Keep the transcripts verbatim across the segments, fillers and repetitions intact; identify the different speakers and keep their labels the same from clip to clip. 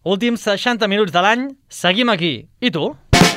Speaker 1: Últims seixanta minuts de l'any, seguim aquí. I tu?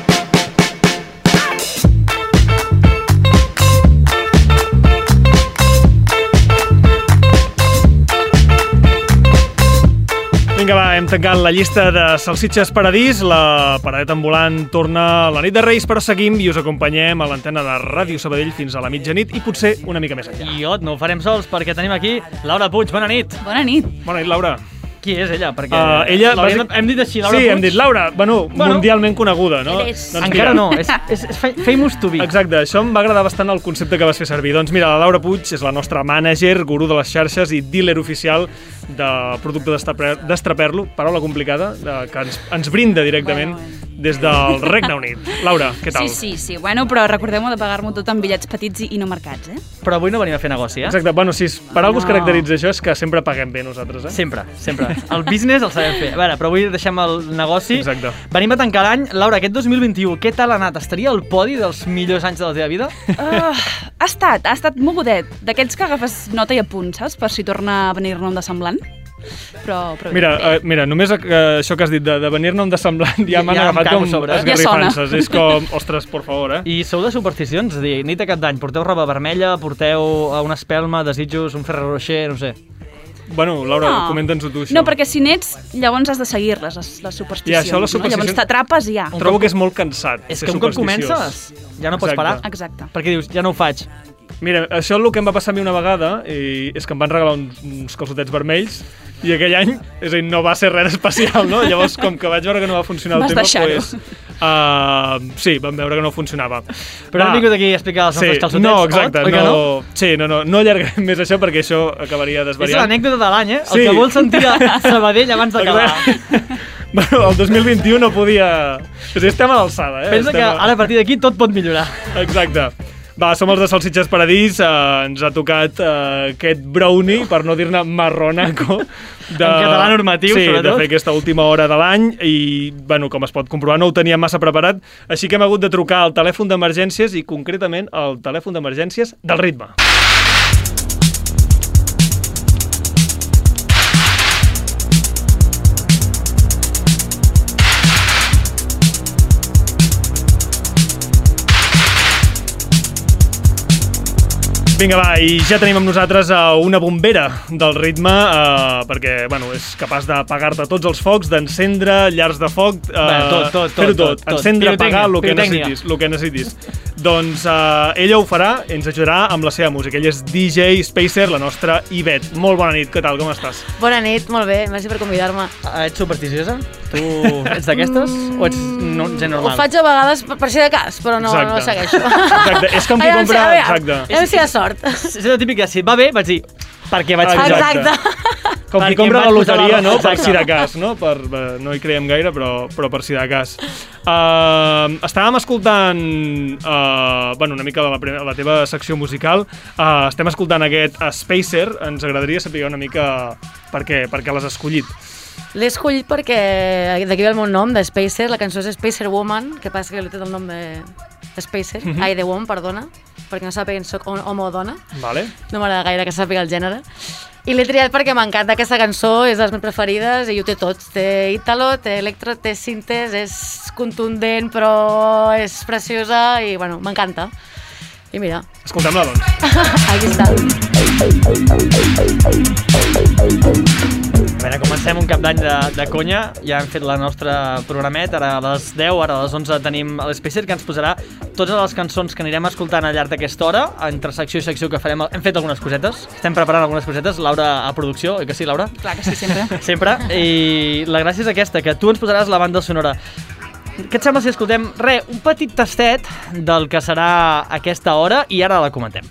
Speaker 2: Vinga, va, hem tancat la llista de Salsitxes Paradís. La paradeta ambulant torna la nit de Reis, però seguim i us acompanyem a l'antena de Ràdio Sabadell fins a la mitjanit i potser una mica més enllà.
Speaker 1: I ot, no ho farem sols perquè tenim aquí Laura Puig. Bona nit.
Speaker 3: Bona nit.
Speaker 2: Bona nit, Laura.
Speaker 1: Qui és ella? Perquè
Speaker 2: uh, ella
Speaker 1: bàsic... hem dit així, Laura
Speaker 2: sí,
Speaker 1: Puig.
Speaker 2: Sí, hem dit Laura, bueno, bueno mundialment coneguda, no?
Speaker 3: És...
Speaker 2: Doncs
Speaker 1: encara
Speaker 2: mira.
Speaker 1: no, és, és, és famous to be.
Speaker 2: Exacte, això em va agradar bastant el concepte que vas fer servir. Doncs mira, la Laura Puig és la nostra mànager, gurú de les xarxes i dealer oficial de producte d'Estraperlo, paraula complicada, de, que ens, ens brinda directament bueno, bueno. des del Regne Unit. Laura, què tal?
Speaker 3: Sí, sí, sí. Bueno, però recordem-ho de pagar-m'ho tot amb bitllets petits i, i no marcats, eh?
Speaker 1: Però avui no venim a fer negoci, eh?
Speaker 2: Exacte, bueno, si per algú
Speaker 3: no.
Speaker 2: es caracteritza això és que sempre paguem bé nosaltres, eh?
Speaker 1: Sempre, sempre. El business el sabem fer. A veure, però avui deixem el negoci.
Speaker 2: Exacte.
Speaker 1: Venim a tancar l'any. Laura, aquest dos mil vint-i-u, què tal ha anat? Estaria al podi dels millors anys de la teva vida?
Speaker 3: Uh, ha estat, ha estat mogudet. D'aquests que agafes nota i apunt, saps? Per si torna a venir-ne un de semblant. Però, però
Speaker 2: mira, uh, mira, només uh, això que has dit de, de venir-ne un de semblant ja m'han
Speaker 1: ja
Speaker 2: agafat com
Speaker 1: sobre, eh?
Speaker 2: esgarrifances. Ja és com, ostres, por favor, eh?
Speaker 1: I sou de supersticions? És a dir, nit de cap d'any, porteu roba vermella, porteu una espelma, desitjos, un Ferrero Rocher, no sé.
Speaker 2: Bueno, Laura,
Speaker 3: no.
Speaker 2: comenta'ns-ho tu, això.
Speaker 3: No, perquè si n'ets, llavors has de seguir-les, les, les supersticions.
Speaker 2: Ja, això, les supersticions...
Speaker 3: No? Llavors t'atrapes i ja.
Speaker 2: Trobo que és molt cansat.
Speaker 1: És que un cop comences, ja no pots
Speaker 2: Exacte.
Speaker 1: parar.
Speaker 3: Exacte.
Speaker 1: Perquè dius, ja no ho faig.
Speaker 2: Mira, això és el que em va passar a mi una vegada, i és que em van regalar uns, uns calçotets vermells, i aquell any, és a dir, no va ser res especial, no? Llavors, com que vaig veure que no va funcionar el
Speaker 3: Vas
Speaker 2: tema,
Speaker 3: deixar-ho.
Speaker 2: pues, uh, sí, vam veure que no funcionava.
Speaker 1: Però hem vingut aquí a explicar els nostres
Speaker 2: sí,
Speaker 1: calçotets.
Speaker 2: no, exacte,
Speaker 1: oi,
Speaker 2: no,
Speaker 1: no?
Speaker 2: Sí, no, no, no allarguem més això perquè això acabaria desvariant.
Speaker 1: És l'anècdota de l'any, eh?
Speaker 2: Sí.
Speaker 1: El que vol sentir a Sabadell abans d'acabar.
Speaker 2: Bueno, el dos mil vint-i-u no podia... O sigui, estem a l'alçada, eh?
Speaker 1: Pensa
Speaker 2: estem
Speaker 1: que
Speaker 2: a...
Speaker 1: ara a partir d'aquí tot pot millorar.
Speaker 2: Exacte. Va, som els de Salsitxes Paradís, eh, ens ha tocat eh, aquest brownie, per no dir-ne marronaco. De,
Speaker 1: en català normatiu,
Speaker 2: sí,
Speaker 1: sobretot.
Speaker 2: Sí, de fer aquesta última hora de l'any i, bueno, com es pot comprovar, no ho teníem massa preparat, així que hem hagut de trucar al telèfon d'emergències i concretament al telèfon d'emergències del Ritme. Vinga, va, i ja tenim amb nosaltres uh, una bombera del Ritme, uh, perquè, bueno, és capaç d'apagar-te tots els focs, d'encendre llars de foc, uh,
Speaker 1: Bé, tot, tot,
Speaker 2: fer-ho tot,
Speaker 1: tot, tot.
Speaker 2: encendre, apagar, el que
Speaker 1: pirotècnia.
Speaker 2: necessitis, el que necessitis. Doncs uh, ella ho farà, ens ajudarà amb la seva música. Ella és D J Spacer, la nostra Ivet. Molt bona nit, què tal, com estàs?
Speaker 4: Bona nit, molt bé, merci per convidar-me.
Speaker 1: Uh, ets supersticiosa? Tu ets d'aquestes? O ets no, gent normal?
Speaker 4: Ho faig a vegades per, per si de cas, però no, no segueixo.
Speaker 2: Exacte, és com qui
Speaker 4: Aviam,
Speaker 2: compra...
Speaker 4: aviam,
Speaker 2: Exacte.
Speaker 4: Aviam si hi ha sort.
Speaker 1: És la típica, si va bé, vaig dir, perquè vaig fer
Speaker 2: Exacte. Com qui
Speaker 1: Perquè
Speaker 2: compra
Speaker 1: em
Speaker 2: la
Speaker 1: vaig posar
Speaker 2: loteria,
Speaker 1: la
Speaker 2: no?
Speaker 1: roba.
Speaker 2: Per si de cas, no? Per, eh, no hi creiem gaire, però, però per si de cas. Uh, estàvem escoltant uh, bueno, una mica de la, la teva secció musical. Uh, estem escoltant aquest uh, Spacer. Ens agradaria saber una mica per què, per què l'has escollit.
Speaker 4: L'he escollit perquè d'aquí ve el meu nom, de Spacer. La cançó és Spacer Woman, que passa que li he tret el nom de Spacer. Mm -hmm. Ai, de Woman, perdona, perquè no sàpiguen si soc home o dona.
Speaker 2: Vale.
Speaker 4: No m'agrada gaire que sàpiga el gènere. I l'he triat perquè m'encanta aquesta cançó, és de les meves preferides i ho té tot. Té Italo, té electro, té sintes, és contundent però és preciosa i bueno, m'encanta. I mira.
Speaker 2: Escoltem-la, doncs.
Speaker 4: Aquí està.
Speaker 1: A veure, comencem un cap d'any de, de conya. Ja hem fet la nostra programet, ara a les deu, ara a les onze tenim l'Spacer, que ens posarà totes les cançons que anirem escoltant al llarg d'aquesta hora, entre secció i secció que farem. Hem fet algunes cosetes, estem preparant algunes cosetes. Laura a producció, oi que sí, Laura?
Speaker 3: Clar que sí, sempre.
Speaker 1: Sempre. I la gràcia és aquesta, que tu ens posaràs la banda sonora. Què et sembla si escoltem, re, un petit tastet del que serà aquesta hora i ara la comentem.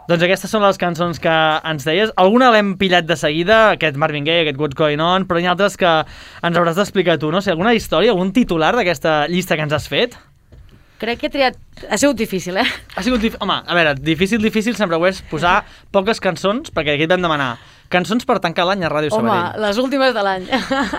Speaker 1: Doncs aquestes són les cançons que ens deies. Alguna l'hem pillat de seguida, aquest Marvin Gaye, aquest What's Going On, però hi ha altres que ens hauràs d'explicar tu, no? O sigui, alguna història, algun titular d'aquesta llista que ens has fet?
Speaker 4: Crec que he triat... Ha sigut difícil, eh?
Speaker 1: Ha sigut difícil. Home, a veure, difícil, difícil sempre ho és posar poques cançons, perquè aquí et vam demanar cançons per tancar l'any a Ràdio
Speaker 4: Home,
Speaker 1: Sabadell.
Speaker 4: les últimes de l'any.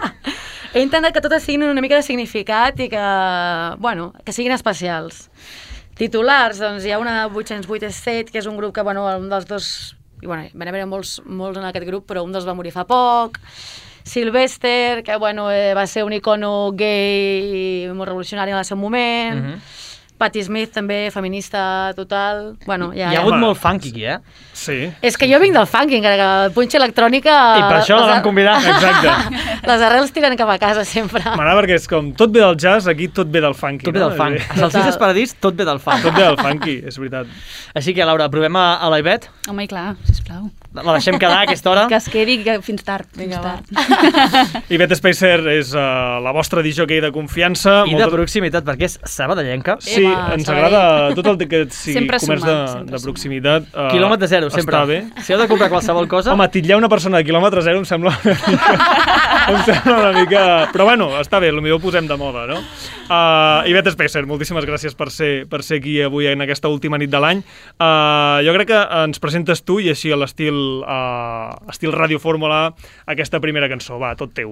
Speaker 4: He intentat que totes siguin una mica de significat i que, bueno, que siguin especials. Titulars, doncs hi ha una de vuit-cents vuit Estate, que és un grup que, bueno, un dels dos... I, bueno, van haver molts, molts en aquest grup, però un dels va morir fa poc. Sylvester, que, bueno, eh, va ser un icono gay molt revolucionari en el seu moment. Mm-hmm. Patti Smith, també, feminista total. Bueno, ja,
Speaker 1: Hi ha
Speaker 4: ja.
Speaker 1: hagut molt funk aquí, eh?
Speaker 2: Sí.
Speaker 4: És que jo vinc del funk, encara que el punxa electrònica...
Speaker 1: I per això la vam convidar.
Speaker 2: Exacte.
Speaker 4: Les arrels tiren cap a casa, sempre.
Speaker 2: M'agrada perquè és com, tot ve del jazz, aquí tot ve del funky.
Speaker 1: Tot ve del
Speaker 2: no?
Speaker 1: funk. A Salsisses Paradís, tot ve del funk.
Speaker 2: Tot ve del funky, és veritat.
Speaker 1: Així que, Laura, provem a, a la Ivet.
Speaker 3: Home, i clar, sisplau.
Speaker 1: La deixem quedar a aquesta hora.
Speaker 3: Que es quedi que fins tard. Fins
Speaker 4: Vinga,
Speaker 3: tard.
Speaker 2: Ivet Spacer és uh, la vostra disjockey de confiança.
Speaker 1: I de proximitat, perquè és sabadellenca.
Speaker 2: Sí,
Speaker 4: Ema,
Speaker 2: ens
Speaker 4: Sabadell.
Speaker 2: agrada tot el que sigui
Speaker 3: Sempre
Speaker 2: comerç
Speaker 3: sumar,
Speaker 2: de,
Speaker 3: sempre
Speaker 2: de
Speaker 3: sumar.
Speaker 2: proximitat. Uh,
Speaker 1: Quilòmetre zero, sempre.
Speaker 2: Està bé.
Speaker 1: Si heu de comprar qualsevol cosa...
Speaker 2: Home, titllar una persona de quilòmetre zero em sembla una mica... em sembla una mica... Però bueno, està bé, potser ho posem de moda, no? Uh, Ivet Spacer, moltíssimes gràcies per ser, per ser aquí avui en aquesta última nit de l'any. Uh, jo crec que ens presentes tu i així a l'estil uh, estil Ràdio Fórmula aquesta primera cançó. Va, tot teu.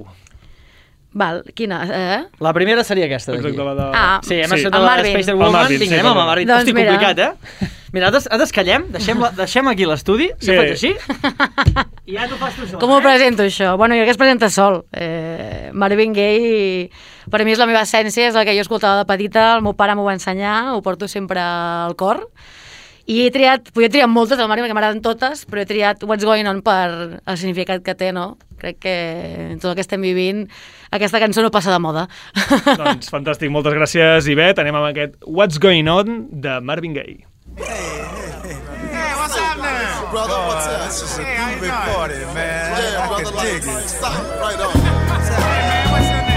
Speaker 4: Val, quina? Eh?
Speaker 1: La primera seria aquesta d'aquí.
Speaker 2: Exacte, la de...
Speaker 4: Ah,
Speaker 1: Sí, hem
Speaker 2: Sí.
Speaker 1: sí.
Speaker 4: El
Speaker 1: de la
Speaker 4: Marvin.
Speaker 1: Spacer
Speaker 2: El
Speaker 1: Woman.
Speaker 2: Marvin,
Speaker 1: Vinga,
Speaker 2: sí,
Speaker 1: anem amb el
Speaker 2: perdó.
Speaker 1: Marvin.
Speaker 4: Doncs
Speaker 1: Hosti,
Speaker 4: mira.
Speaker 1: complicat, eh? Mira, ara ara descallem, deixem, la, deixem aquí l'estudi,
Speaker 2: Sí.
Speaker 1: jo faig així, i ja t'ho fas tu sol.
Speaker 4: Com ho
Speaker 1: eh?
Speaker 4: presento, això? Bueno, jo que es presenta sol. Eh, Marvin Gaye, per mi és la meva essència, és el que jo escoltava de petita, el meu pare m'ho va ensenyar, ho porto sempre al cor. I he triat, podia triar moltes del Marvin, perquè m'agraden totes, però he triat What's Going On per el significat que té, no? Crec que en tot el que estem vivint, aquesta cançó no passa de moda.
Speaker 2: Doncs fantàstic, moltes gràcies, Ivet. Anem amb aquest What's Going On de Marvin Gaye.
Speaker 5: Hey, what's up now? Brother, what's up? This is a groovy party, man. Yeah, brother, like, stop, right on. Hey, man, what's your name?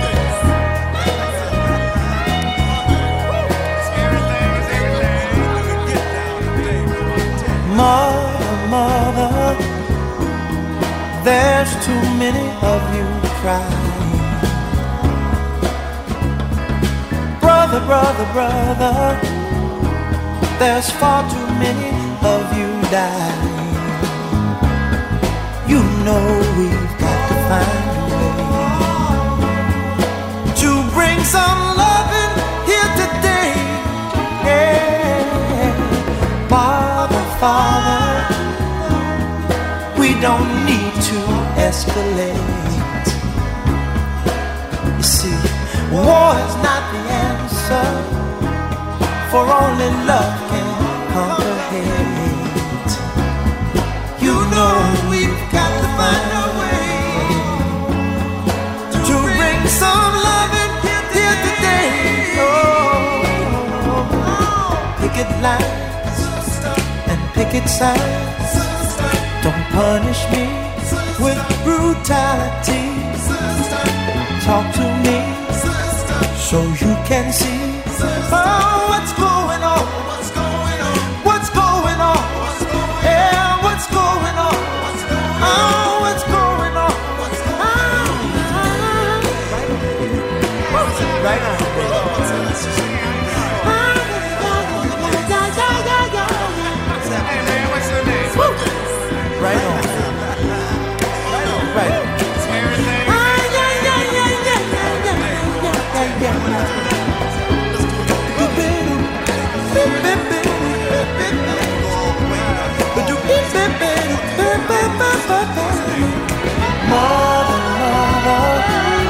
Speaker 6: Mother, mother, there's too many of you crying. Brother, brother, brother, there's far too many of you dying. You know we've got to find a way to bring some loving here today. Yeah, Father, Father, we don't need to escalate. You see, war is not the answer, for only love can conquer hate. You know we've got to find a way to bring some love in here today. Oh, picket lines and picket signs, don't punish me with brutality. Talk to me so you can see, oh, what's going on, what's going on, what's going on, yeah, what's going on, oh, what's going on, oh, right on,
Speaker 5: Hey, man, what's your name?
Speaker 6: right on, right on. Mother, mother,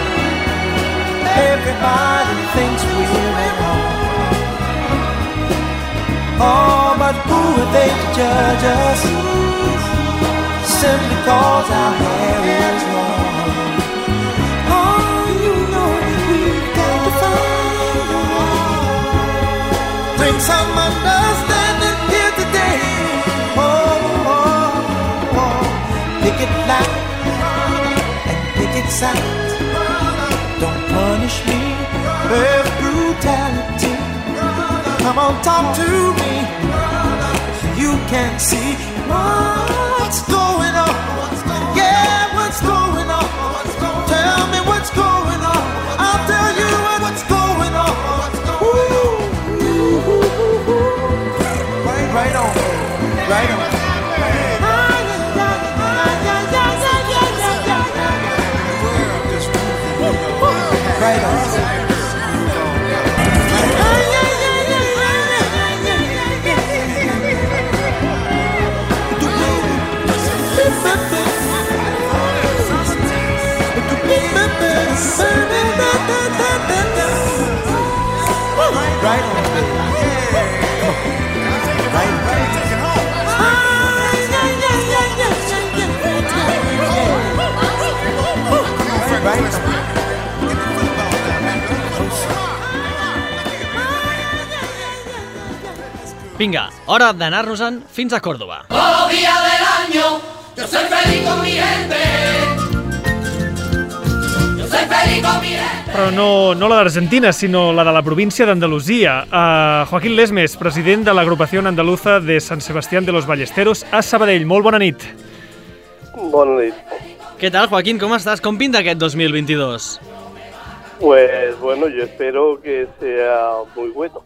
Speaker 6: everybody thinks we're at home. Oh, but who are they to judge us? Simply cause our hair is long. Oh, you know we've got to find a way. Bring some understanding here today. Oh, oh, oh. Pick it loud and pick it sound. Don't punish me with brutality. Come on, talk to me. You can see what's going on. Yeah, what's going on? Tell me what's going on. I'll tell you what's going on. Ooh, right on, right on. Right on. Right on.
Speaker 1: Vinga, hora d'anar-nos-en fins a Córdoba.
Speaker 7: Todos los días del año yo soy feliz con mi gente. Yo soy feliz con mi gente.
Speaker 2: Però no, no la d'Argentina, sinó la de la província d'Andalusia. Uh, Joaquín Lesmes, president de l'agrupació andaluza de San Sebastián de los Ballesteros a Sabadell. Molt bona nit.
Speaker 8: Bona nit.
Speaker 1: Què tal, Joaquín? Com estàs? Com pinta aquest dos mil veintidós?
Speaker 8: Pues bueno, yo espero que sea muy bueno.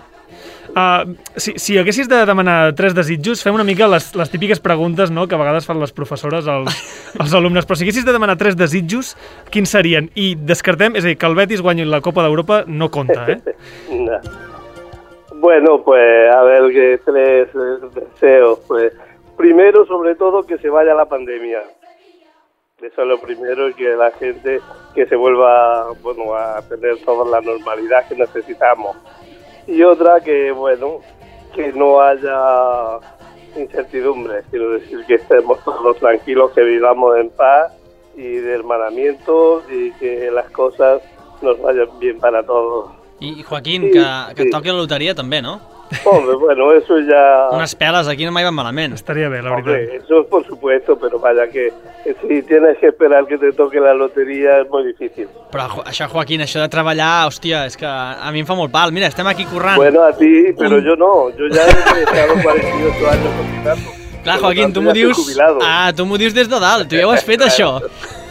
Speaker 2: Uh, si, si haguessis de demanar tres desitjos, fem una mica les, les típiques preguntes, no?, que a vegades fan les professores als, als alumnes, però si haguessis de demanar tres desitjos, quins serien? I descartem, és a dir, que el Betis guanyi la Copa d'Europa no compta, ¿eh?
Speaker 8: No. Bueno, pues a ver, que tres deseos. Pues primero, sobre todo, que se vaya la pandemia. Eso es lo primero, y que la gente que se vuelva, bueno, a tener toda la normalidad que necesitamos. Y otra que, bueno, que no haya incertidumbre, quiero decir que estemos todos tranquilos, que vivamos en paz y de hermanamiento y que las cosas nos vayan bien para todos.
Speaker 1: I, Joaquín,
Speaker 8: Sí,
Speaker 1: que, que
Speaker 8: sí.
Speaker 1: et toqui la loteria també, no?
Speaker 8: Hombre, bueno, eso ya...
Speaker 1: Unes peles aquí no mai van malament.
Speaker 2: Estaria bé, la
Speaker 8: Hombre,
Speaker 2: veritat.
Speaker 8: eso por supuesto, pero vaya que, que si tienes que esperar que te toque la lotería es muy difícil.
Speaker 1: Però Jo- això, Joaquín, això de treballar, hòstia, és que a mi em fa molt pal. Mira, estem aquí currant.
Speaker 8: Bueno, a ti, pero
Speaker 1: Un-
Speaker 8: yo no, yo ya he estado cuarenta y ocho años cotizando.
Speaker 1: Clar,
Speaker 8: Por lo
Speaker 1: Joaquín,
Speaker 8: tanto,
Speaker 1: tu m'ho
Speaker 8: ya estoy
Speaker 1: dius...
Speaker 8: jubilado.
Speaker 1: Ah, tu m'ho dius des de dalt, tu ja ho has fet, això.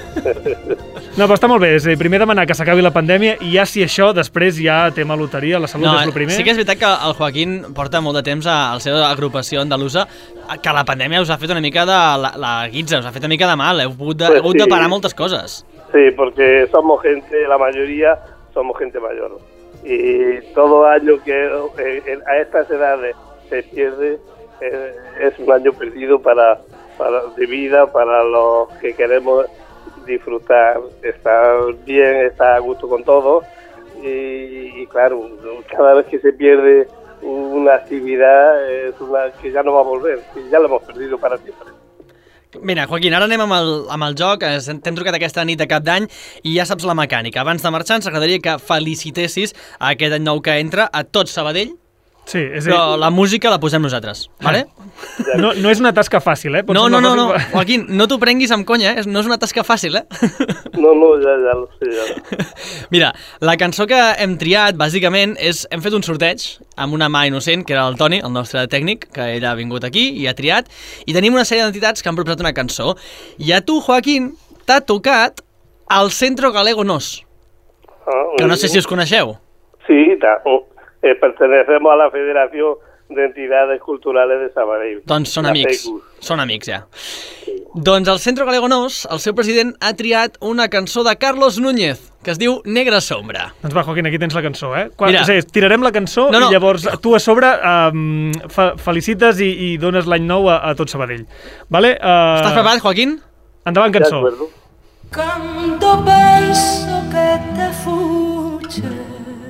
Speaker 2: No, però està molt bé, és a dir, primer demanar que s'acabi la pandèmia i ja si això, després ja tema loteria, la salut
Speaker 1: No,
Speaker 2: és el primer.
Speaker 1: sí que és veritat que el Joaquín porta molt de temps a, a la seva agrupació andalusa, que la pandèmia us ha fet una mica de la, la guitza, us ha fet una mica de mal, heu hagut de,
Speaker 8: Pues
Speaker 1: hagut de
Speaker 8: sí.
Speaker 1: parar moltes coses.
Speaker 8: Sí, porque somos gente, la mayoría somos gente mayor. Y todo año que eh, a estas edades se pierde eh, es un año perdido para, para de vida, para los que queremos disfrutar, estar bien, estar a gusto con todo. Y, y claro, cada vez que se pierde una actividad es una que ya no va a volver, que ya la hemos perdido para siempre.
Speaker 1: Mira, Joaquín, ara anem amb el, amb el joc. Eh, T'hem trucat aquesta nit de cap d'any i ja saps la mecànica. Abans de marxar, ens agradaria que felicitessis aquest any nou que entra a tot Sabadell,
Speaker 2: Sí, és a
Speaker 1: però
Speaker 2: dir,
Speaker 1: la música la posem nosaltres, vale?
Speaker 2: no, no és una tasca fàcil, eh? Pot
Speaker 1: No,
Speaker 2: ser
Speaker 1: no,
Speaker 2: una
Speaker 1: no, no,
Speaker 2: fàcil-
Speaker 1: Joaquín, no t'ho prenguis amb conya, eh? No és una tasca fàcil, eh?
Speaker 8: No, no, ya, ya lo sé, ya lo sé.
Speaker 1: Mira, la cançó que hem triat, bàsicament, és... Hem fet un sorteig amb una mà innocent, que era el Toni, el nostre tècnic, que ell ha vingut aquí i ha triat, i tenim una sèrie d'entitats que han proposat una cançó. I a tu, Joaquín, t'ha tocat el Centro Galego Nos,
Speaker 8: Ah,
Speaker 1: que
Speaker 8: muy
Speaker 1: no sé
Speaker 8: bien.
Speaker 1: si us coneixeu.
Speaker 8: Sí, ta- eh, pertenecemos a la Federación de Entidades Culturales de Sabadell.
Speaker 1: Doncs són
Speaker 8: La
Speaker 1: amics,
Speaker 8: FECU.
Speaker 1: són amics ja. Doncs el Centro Galego Nos, el seu president, ha triat una cançó de Carlos Núñez, que es diu Negra Sombra.
Speaker 2: Doncs va, Joaquín, aquí tens la cançó, eh? Quan,
Speaker 1: Mira.
Speaker 2: és a dir, tirarem la cançó
Speaker 1: No, no.
Speaker 2: i llavors tu a sobre um, fe, felicites i, i dones l'any nou a, a tot Sabadell. Vale? Uh,
Speaker 1: Estàs preparat, Joaquín?
Speaker 2: Endavant,
Speaker 8: De
Speaker 2: cançó.
Speaker 8: acuerdo.
Speaker 9: Cuando penso que te fuches,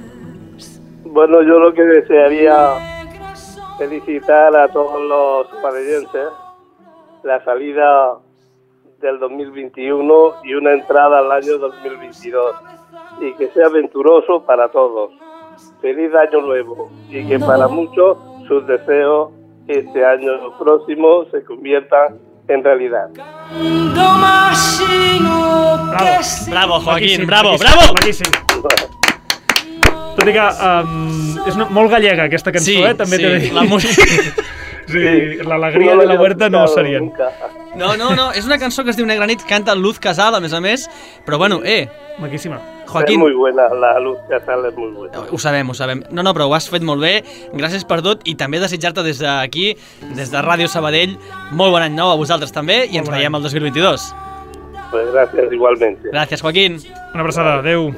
Speaker 8: Bueno, yo lo que desearía felicitar a todos los sabadellenses la salida del dos mil veintiuno y una entrada al año dos mil veintidós y que sea aventuroso para todos. Feliz año nuevo y que para muchos sus deseos este año próximo se conviertan en realidad.
Speaker 9: cuando imagino que sí.
Speaker 1: Bravo, Joaquín,
Speaker 2: Maquíssim,
Speaker 1: bravo,
Speaker 2: maquíssim,
Speaker 1: bravo!
Speaker 2: maquíssim. Tot i que um, és una, molt gallega aquesta cançó,
Speaker 1: Sí,
Speaker 2: eh? També
Speaker 1: sí,
Speaker 2: t'he de dir.
Speaker 1: la música...
Speaker 2: Sí, l'alegria de la huerta no serien.
Speaker 1: No, no, no, és una cançó que es diu Negra nit, canta Luz Casal, a més a més, però bueno, eh...
Speaker 2: Maquíssima.
Speaker 1: Joaquín...
Speaker 8: És molt buena, la Luz Casal és molt buena.
Speaker 1: Ho sabem, ho sabem. No, no, però ho has fet molt bé, gràcies per tot, i també desitjar-te des d'aquí, des de Ràdio Sabadell, molt bon any nou a vosaltres també, i ens veiem el dos mil vint-i-dos.
Speaker 8: Pues gràcies, igualment.
Speaker 1: Gràcies, Joaquín.
Speaker 2: Una abraçada, adeu.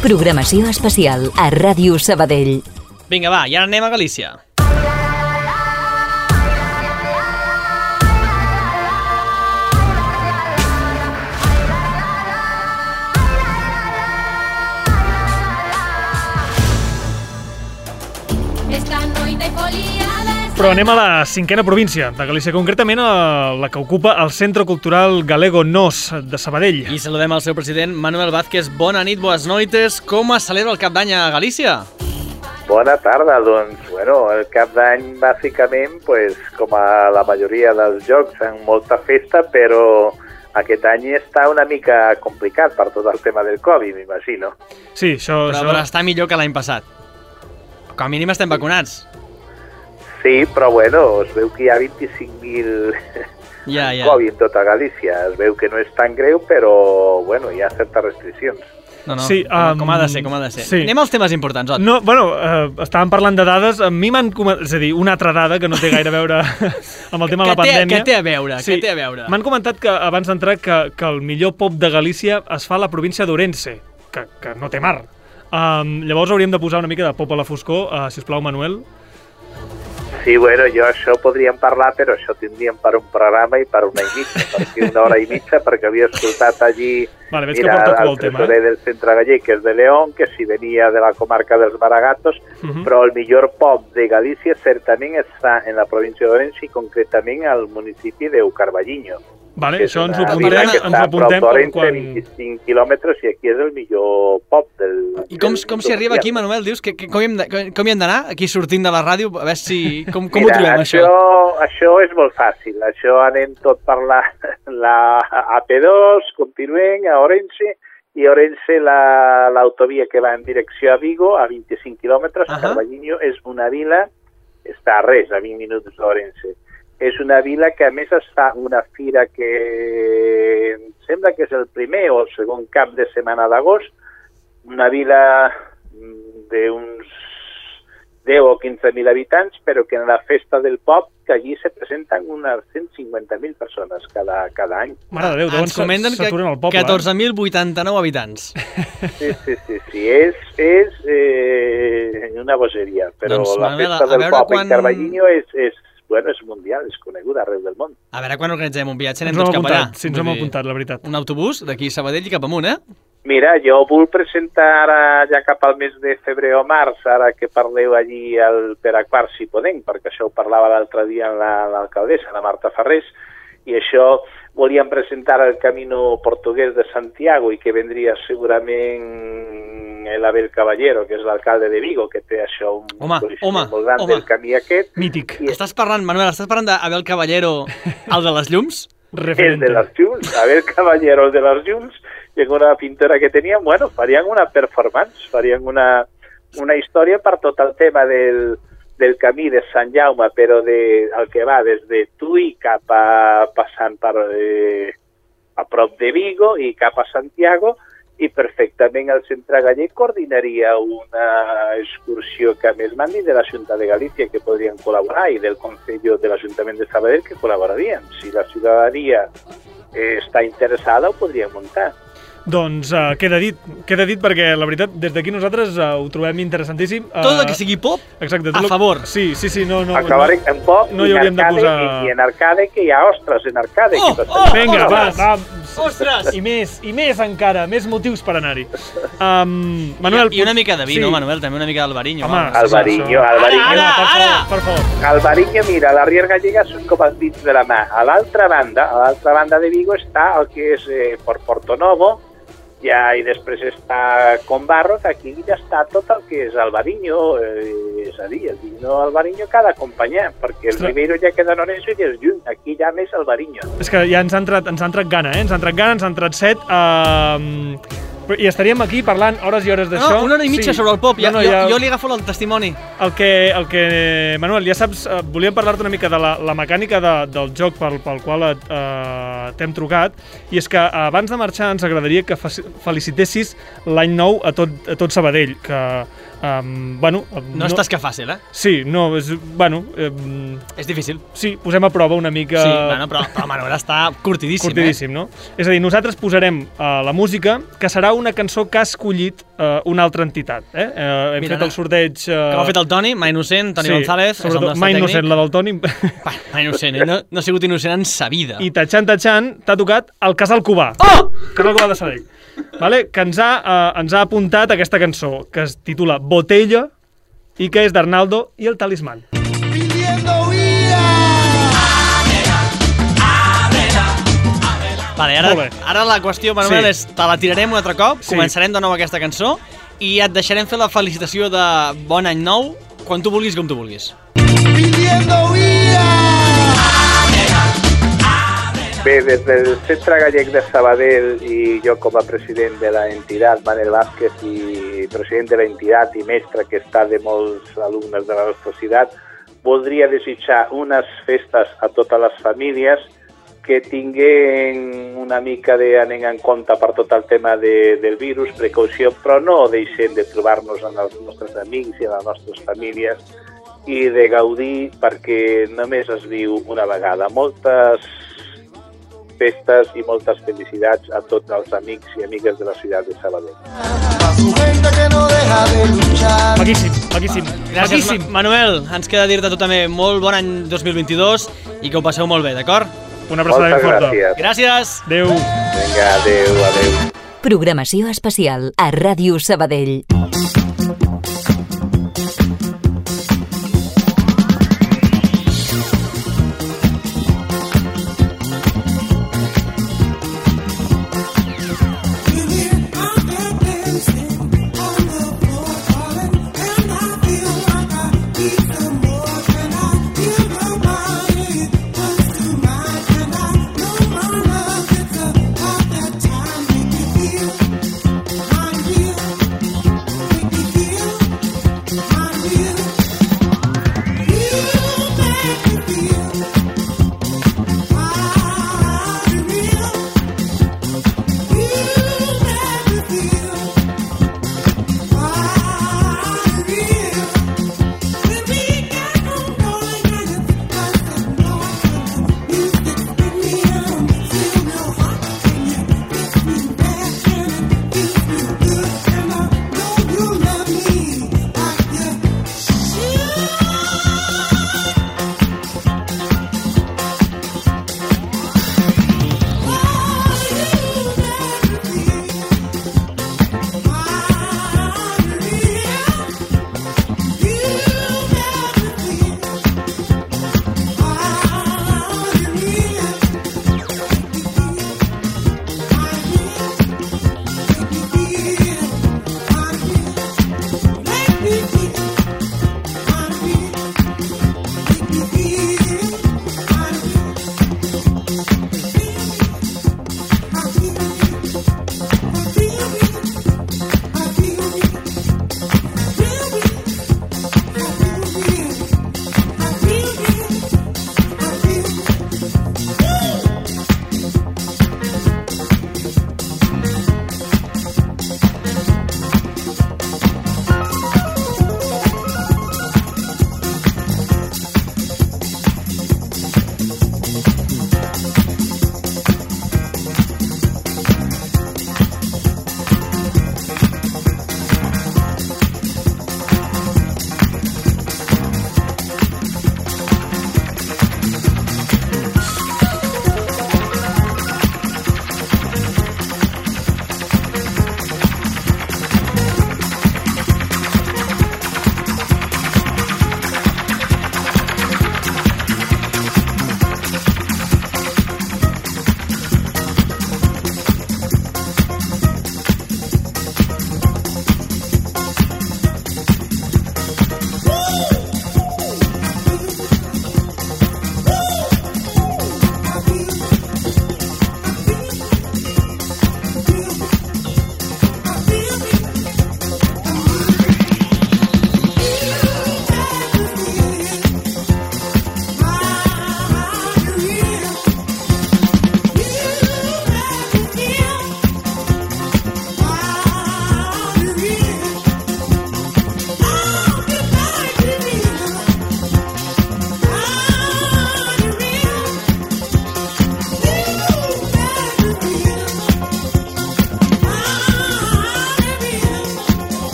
Speaker 10: Programació especial a Ràdio Sabadell.
Speaker 1: Vinga, va, i ara anem a Galícia.
Speaker 2: Però anem a la cinquena província de Galícia, concretament a la que ocupa el Centre Cultural Galego Nos de Sabadell.
Speaker 1: I saludem al seu president, Manuel Vázquez. Bona nit, boas noites. Com es celebra el Cap d'Any a Galícia?
Speaker 11: Bona tarda, doncs, bueno, el Cap d'Any, bàsicament, pues, com a la majoria dels jocs, amb molta festa, però aquest any està una mica complicat per tot el tema del Covid, m'imagino.
Speaker 2: Sí, això...
Speaker 1: Però,
Speaker 2: això...
Speaker 1: però està millor que l'any passat. Com a mínim estem vacunats.
Speaker 11: Sí, però bueno, es veu que hi ha vint-i-cinc mil
Speaker 1: ja, ja.
Speaker 11: Covid en tota Galícia. Es veu que no és tan greu, però bueno, hi ha certes restriccions.
Speaker 1: No, no,
Speaker 2: sí, um,
Speaker 1: com ha de ser, com ha de ser.
Speaker 2: Sí.
Speaker 1: Anem als temes importants, Ot.
Speaker 2: No, bueno, uh, estàvem parlant de dades. A mi m'han... És a dir, una altra dada que no té gaire a veure amb el tema de la pandèmia.
Speaker 1: Què té a veure?
Speaker 2: Sí,
Speaker 1: què té a veure?
Speaker 2: M'han comentat que abans d'entrar que, que el millor pop de Galícia es fa a la província d'Orense, que, que no té mar. Um, llavors hauríem de posar una mica de pop a la foscor, uh, sisplau, Manuel.
Speaker 11: Sí, bueno, jo això podríem parlar, però això tindríem per un programa i per una i mitja, perquè una hora i mitja, perquè havia escoltat allí
Speaker 2: vale,
Speaker 11: mira, el tresorer eh? del Centre Gallec, que és de León, que si venia de la comarca dels Maragatos, uh-huh. però el millor pop de Galícia certament està en la província d'Orense i concretament al municipi de Ucarballiño.
Speaker 2: Vale, això ens ho apuntarem, ens ho apuntem
Speaker 11: per
Speaker 2: quan...
Speaker 11: vint-i-cinc quilòmetres i aquí és el millor pop del...
Speaker 1: I com, com s'hi arriba aquí, Manuel? Dius que, que com, hi hem de, com hi hem d'anar? Aquí sortint de la ràdio, a veure si... Com, com
Speaker 11: Mira,
Speaker 1: ho trobem,
Speaker 11: això, això? Això és molt fàcil. Això anem tot per la, la A P dos, continuem a Orense, i Orense l'autovia la, que va en direcció a Vigo, a vint-i-cinc quilòmetres, uh -huh. Carballiño és una vila, està a res, a vint minuts d'Orense. És una vila que a més es fa una fira que em sembla que és el primer o el segon cap de setmana d'agost, una vila d'uns deu o quinze mil habitants, però que en la festa del pop, que allí se presenten unes cent cinquanta mil persones cada, cada any.
Speaker 2: Mare de Déu,
Speaker 1: ens comenten que catorze mil vuitanta-nou habitants.
Speaker 11: Sí, sí, sí, sí. és, és eh, una bogeria, però
Speaker 1: doncs,
Speaker 11: la
Speaker 1: Manuel,
Speaker 11: festa del pop
Speaker 1: quan...
Speaker 11: en Carballiño és, és bueno, és mundial, és coneguda arreu del món.
Speaker 1: A veure quan organitzem un viatge, anem
Speaker 2: ens
Speaker 1: tots cap allà.
Speaker 2: Sí, ens hem apuntat, la veritat.
Speaker 1: Un autobús d'aquí a Sabadell i cap amunt, eh?
Speaker 11: Mira, jo vull presentar ara, ja cap al mes de febrer o març, ara que parleu allí al Peraquart, si podem, perquè això ho parlava l'altre dia amb l'alcaldessa, la, la Marta Farrés, i això volíem presentar el Camino Portuguès de Santiago i que vendria segurament l'Abel Caballero, que és l'alcalde de Vigo, que té això un
Speaker 1: home, home,
Speaker 11: molt gran
Speaker 1: home.
Speaker 11: del camí aquest.
Speaker 2: Mític.
Speaker 11: I
Speaker 1: estàs parlant, Manuel, estàs parlant d'Abel Caballero, el de les llums?
Speaker 11: Referente. El de les llums, Abel Caballero, el de les llums, i amb una pintora que tenien, bueno, farien una performance, farien una, una història per tot el tema del, del camí de Sant Jaume, però de, el que va des de Tui cap a, passant per, eh, a prop de Vigo i cap a Santiago, i perfectament el Centre Gallec coordinaria una excursió que a més m'han dit de la Junta de Galícia que podrien col·laborar i del Consell de l'Ajuntament de Sabadell que col·laborarien. Si la ciutadania eh, està interessada ho podrien muntar.
Speaker 2: Doncs uh, queda dit, queda dit perquè la veritat des d'aquí nosaltres uh, ho trobem interessantíssim. Uh,
Speaker 1: tot el que sigui pop,
Speaker 2: exacte,
Speaker 1: a favor.
Speaker 2: Sí, sí, sí, no, no.
Speaker 11: Acabar
Speaker 2: no,
Speaker 11: en pop
Speaker 2: no
Speaker 11: i,
Speaker 2: hi
Speaker 11: en arcade,
Speaker 2: de posar...
Speaker 11: i, i en arcade que hi ha ostres en arcade.
Speaker 1: Oh,
Speaker 11: que
Speaker 1: oh,
Speaker 2: Vinga,
Speaker 1: oh,
Speaker 2: va, va.
Speaker 1: Ostres!
Speaker 2: I més, i més encara, més motius per anar-hi. Um, Manuel,
Speaker 1: I, I una mica de vi,
Speaker 2: sí.
Speaker 1: no, Manuel? També una mica d'Alvariño.
Speaker 11: Home, Alvariño, Alvariño.
Speaker 1: Ara, ara, ara!
Speaker 2: Per favor.
Speaker 11: Alvariño, mira, la Riera Gallega són com els dits de la mà. A l'altra banda, a l'altra banda de Vigo està el que és eh, per Portonovo, ja, i després està Combarro, que aquí ja està tot el que és Alvariño, eh, és a dir, el vino Alvariño que ha d'acompanyar, perquè el
Speaker 2: Ostres.
Speaker 11: Ribeiro ja queda en Orense i és lluny, aquí ja més Alvariño.
Speaker 2: És que ja ens ha entrat, ens ha entrat gana, eh? Ens ha entrat gana, ens ha entrat set. Uh, I estaríem aquí parlant hores i hores d'això.
Speaker 1: No, una hora i mitja
Speaker 2: sí.
Speaker 1: sobre el pop, ja,
Speaker 2: no, no,
Speaker 1: jo,
Speaker 2: ja...
Speaker 1: jo li agafo el testimoni.
Speaker 2: El que, el que, Manuel, ja saps, eh, volíem parlar-te una mica de la, la mecànica de, del joc pel, pel qual eh, t'hem trucat, i és que abans de marxar ens agradaria que felicitessis l'any nou a tot, a tot Sabadell, que, um, bueno...
Speaker 1: No,
Speaker 2: no
Speaker 1: estàs que fàcil, eh?
Speaker 2: Sí, no, és, bueno... Eh,
Speaker 1: és difícil.
Speaker 2: Sí, posem a prova una mica...
Speaker 1: Sí, bueno, però, però Manuel està curtidíssim,
Speaker 2: curtidíssim,
Speaker 1: eh?
Speaker 2: no? És a dir, nosaltres posarem uh, la música, que serà una cançó que ha escollit uh, una altra entitat. Eh? Uh, hem
Speaker 1: Mira,
Speaker 2: fet el sorteig... Uh...
Speaker 1: Que ho ha fet el Toni, mai innocent, Toni
Speaker 2: sí,
Speaker 1: González.
Speaker 2: Sobretot, mai innocent, la del Toni.
Speaker 1: Va, mai innocent, eh? no, no ha sigut innocent en sa vida.
Speaker 2: I tatxant, tatxant, t'ha tocat el Casal Cubà.
Speaker 1: Oh!
Speaker 2: Casal Cubà de Sabadell. Vale? Que ens ha, uh, ens ha apuntat aquesta cançó, que es titula Botella, i que és d'Arnaldo i el Talismán.
Speaker 1: Vale, ara, ara la qüestió, Manuel, sí. és te la tirarem un altre cop, sí. Començarem de nou aquesta cançó i et deixarem fer la felicitació de bon any nou quan tu vulguis, com tu vulguis.
Speaker 11: Bé, des del Centre Gallec de Sabadell i jo com a president de la entitat, Manel Vázquez, i president de la entitat i mestre que està de molts alumnes de la nostra ciutat, voldria desitjar unes festes a totes les famílies que tinguin una mica d'anem en compte per tot el tema de, del virus, precaució, però no deixem de trobar-nos amb els nostres amics i amb les nostres famílies i de gaudir perquè només es viu una vegada. Moltes festes i moltes felicitats a tots els amics i amigues de la ciutat de Sabadell.
Speaker 2: Maquíssim, maquíssim.
Speaker 1: Gràcies, maquíssim. Ma Manuel, ens queda dir-te tu també molt bon any dos mil vint-i-dos i que ho passeu molt bé, d'acord?
Speaker 2: Una abraçada ben forta.
Speaker 1: Gràcies.
Speaker 2: Adéu.
Speaker 11: Vinga, adéu, adéu.
Speaker 10: Programació especial a Ràdio Sabadell.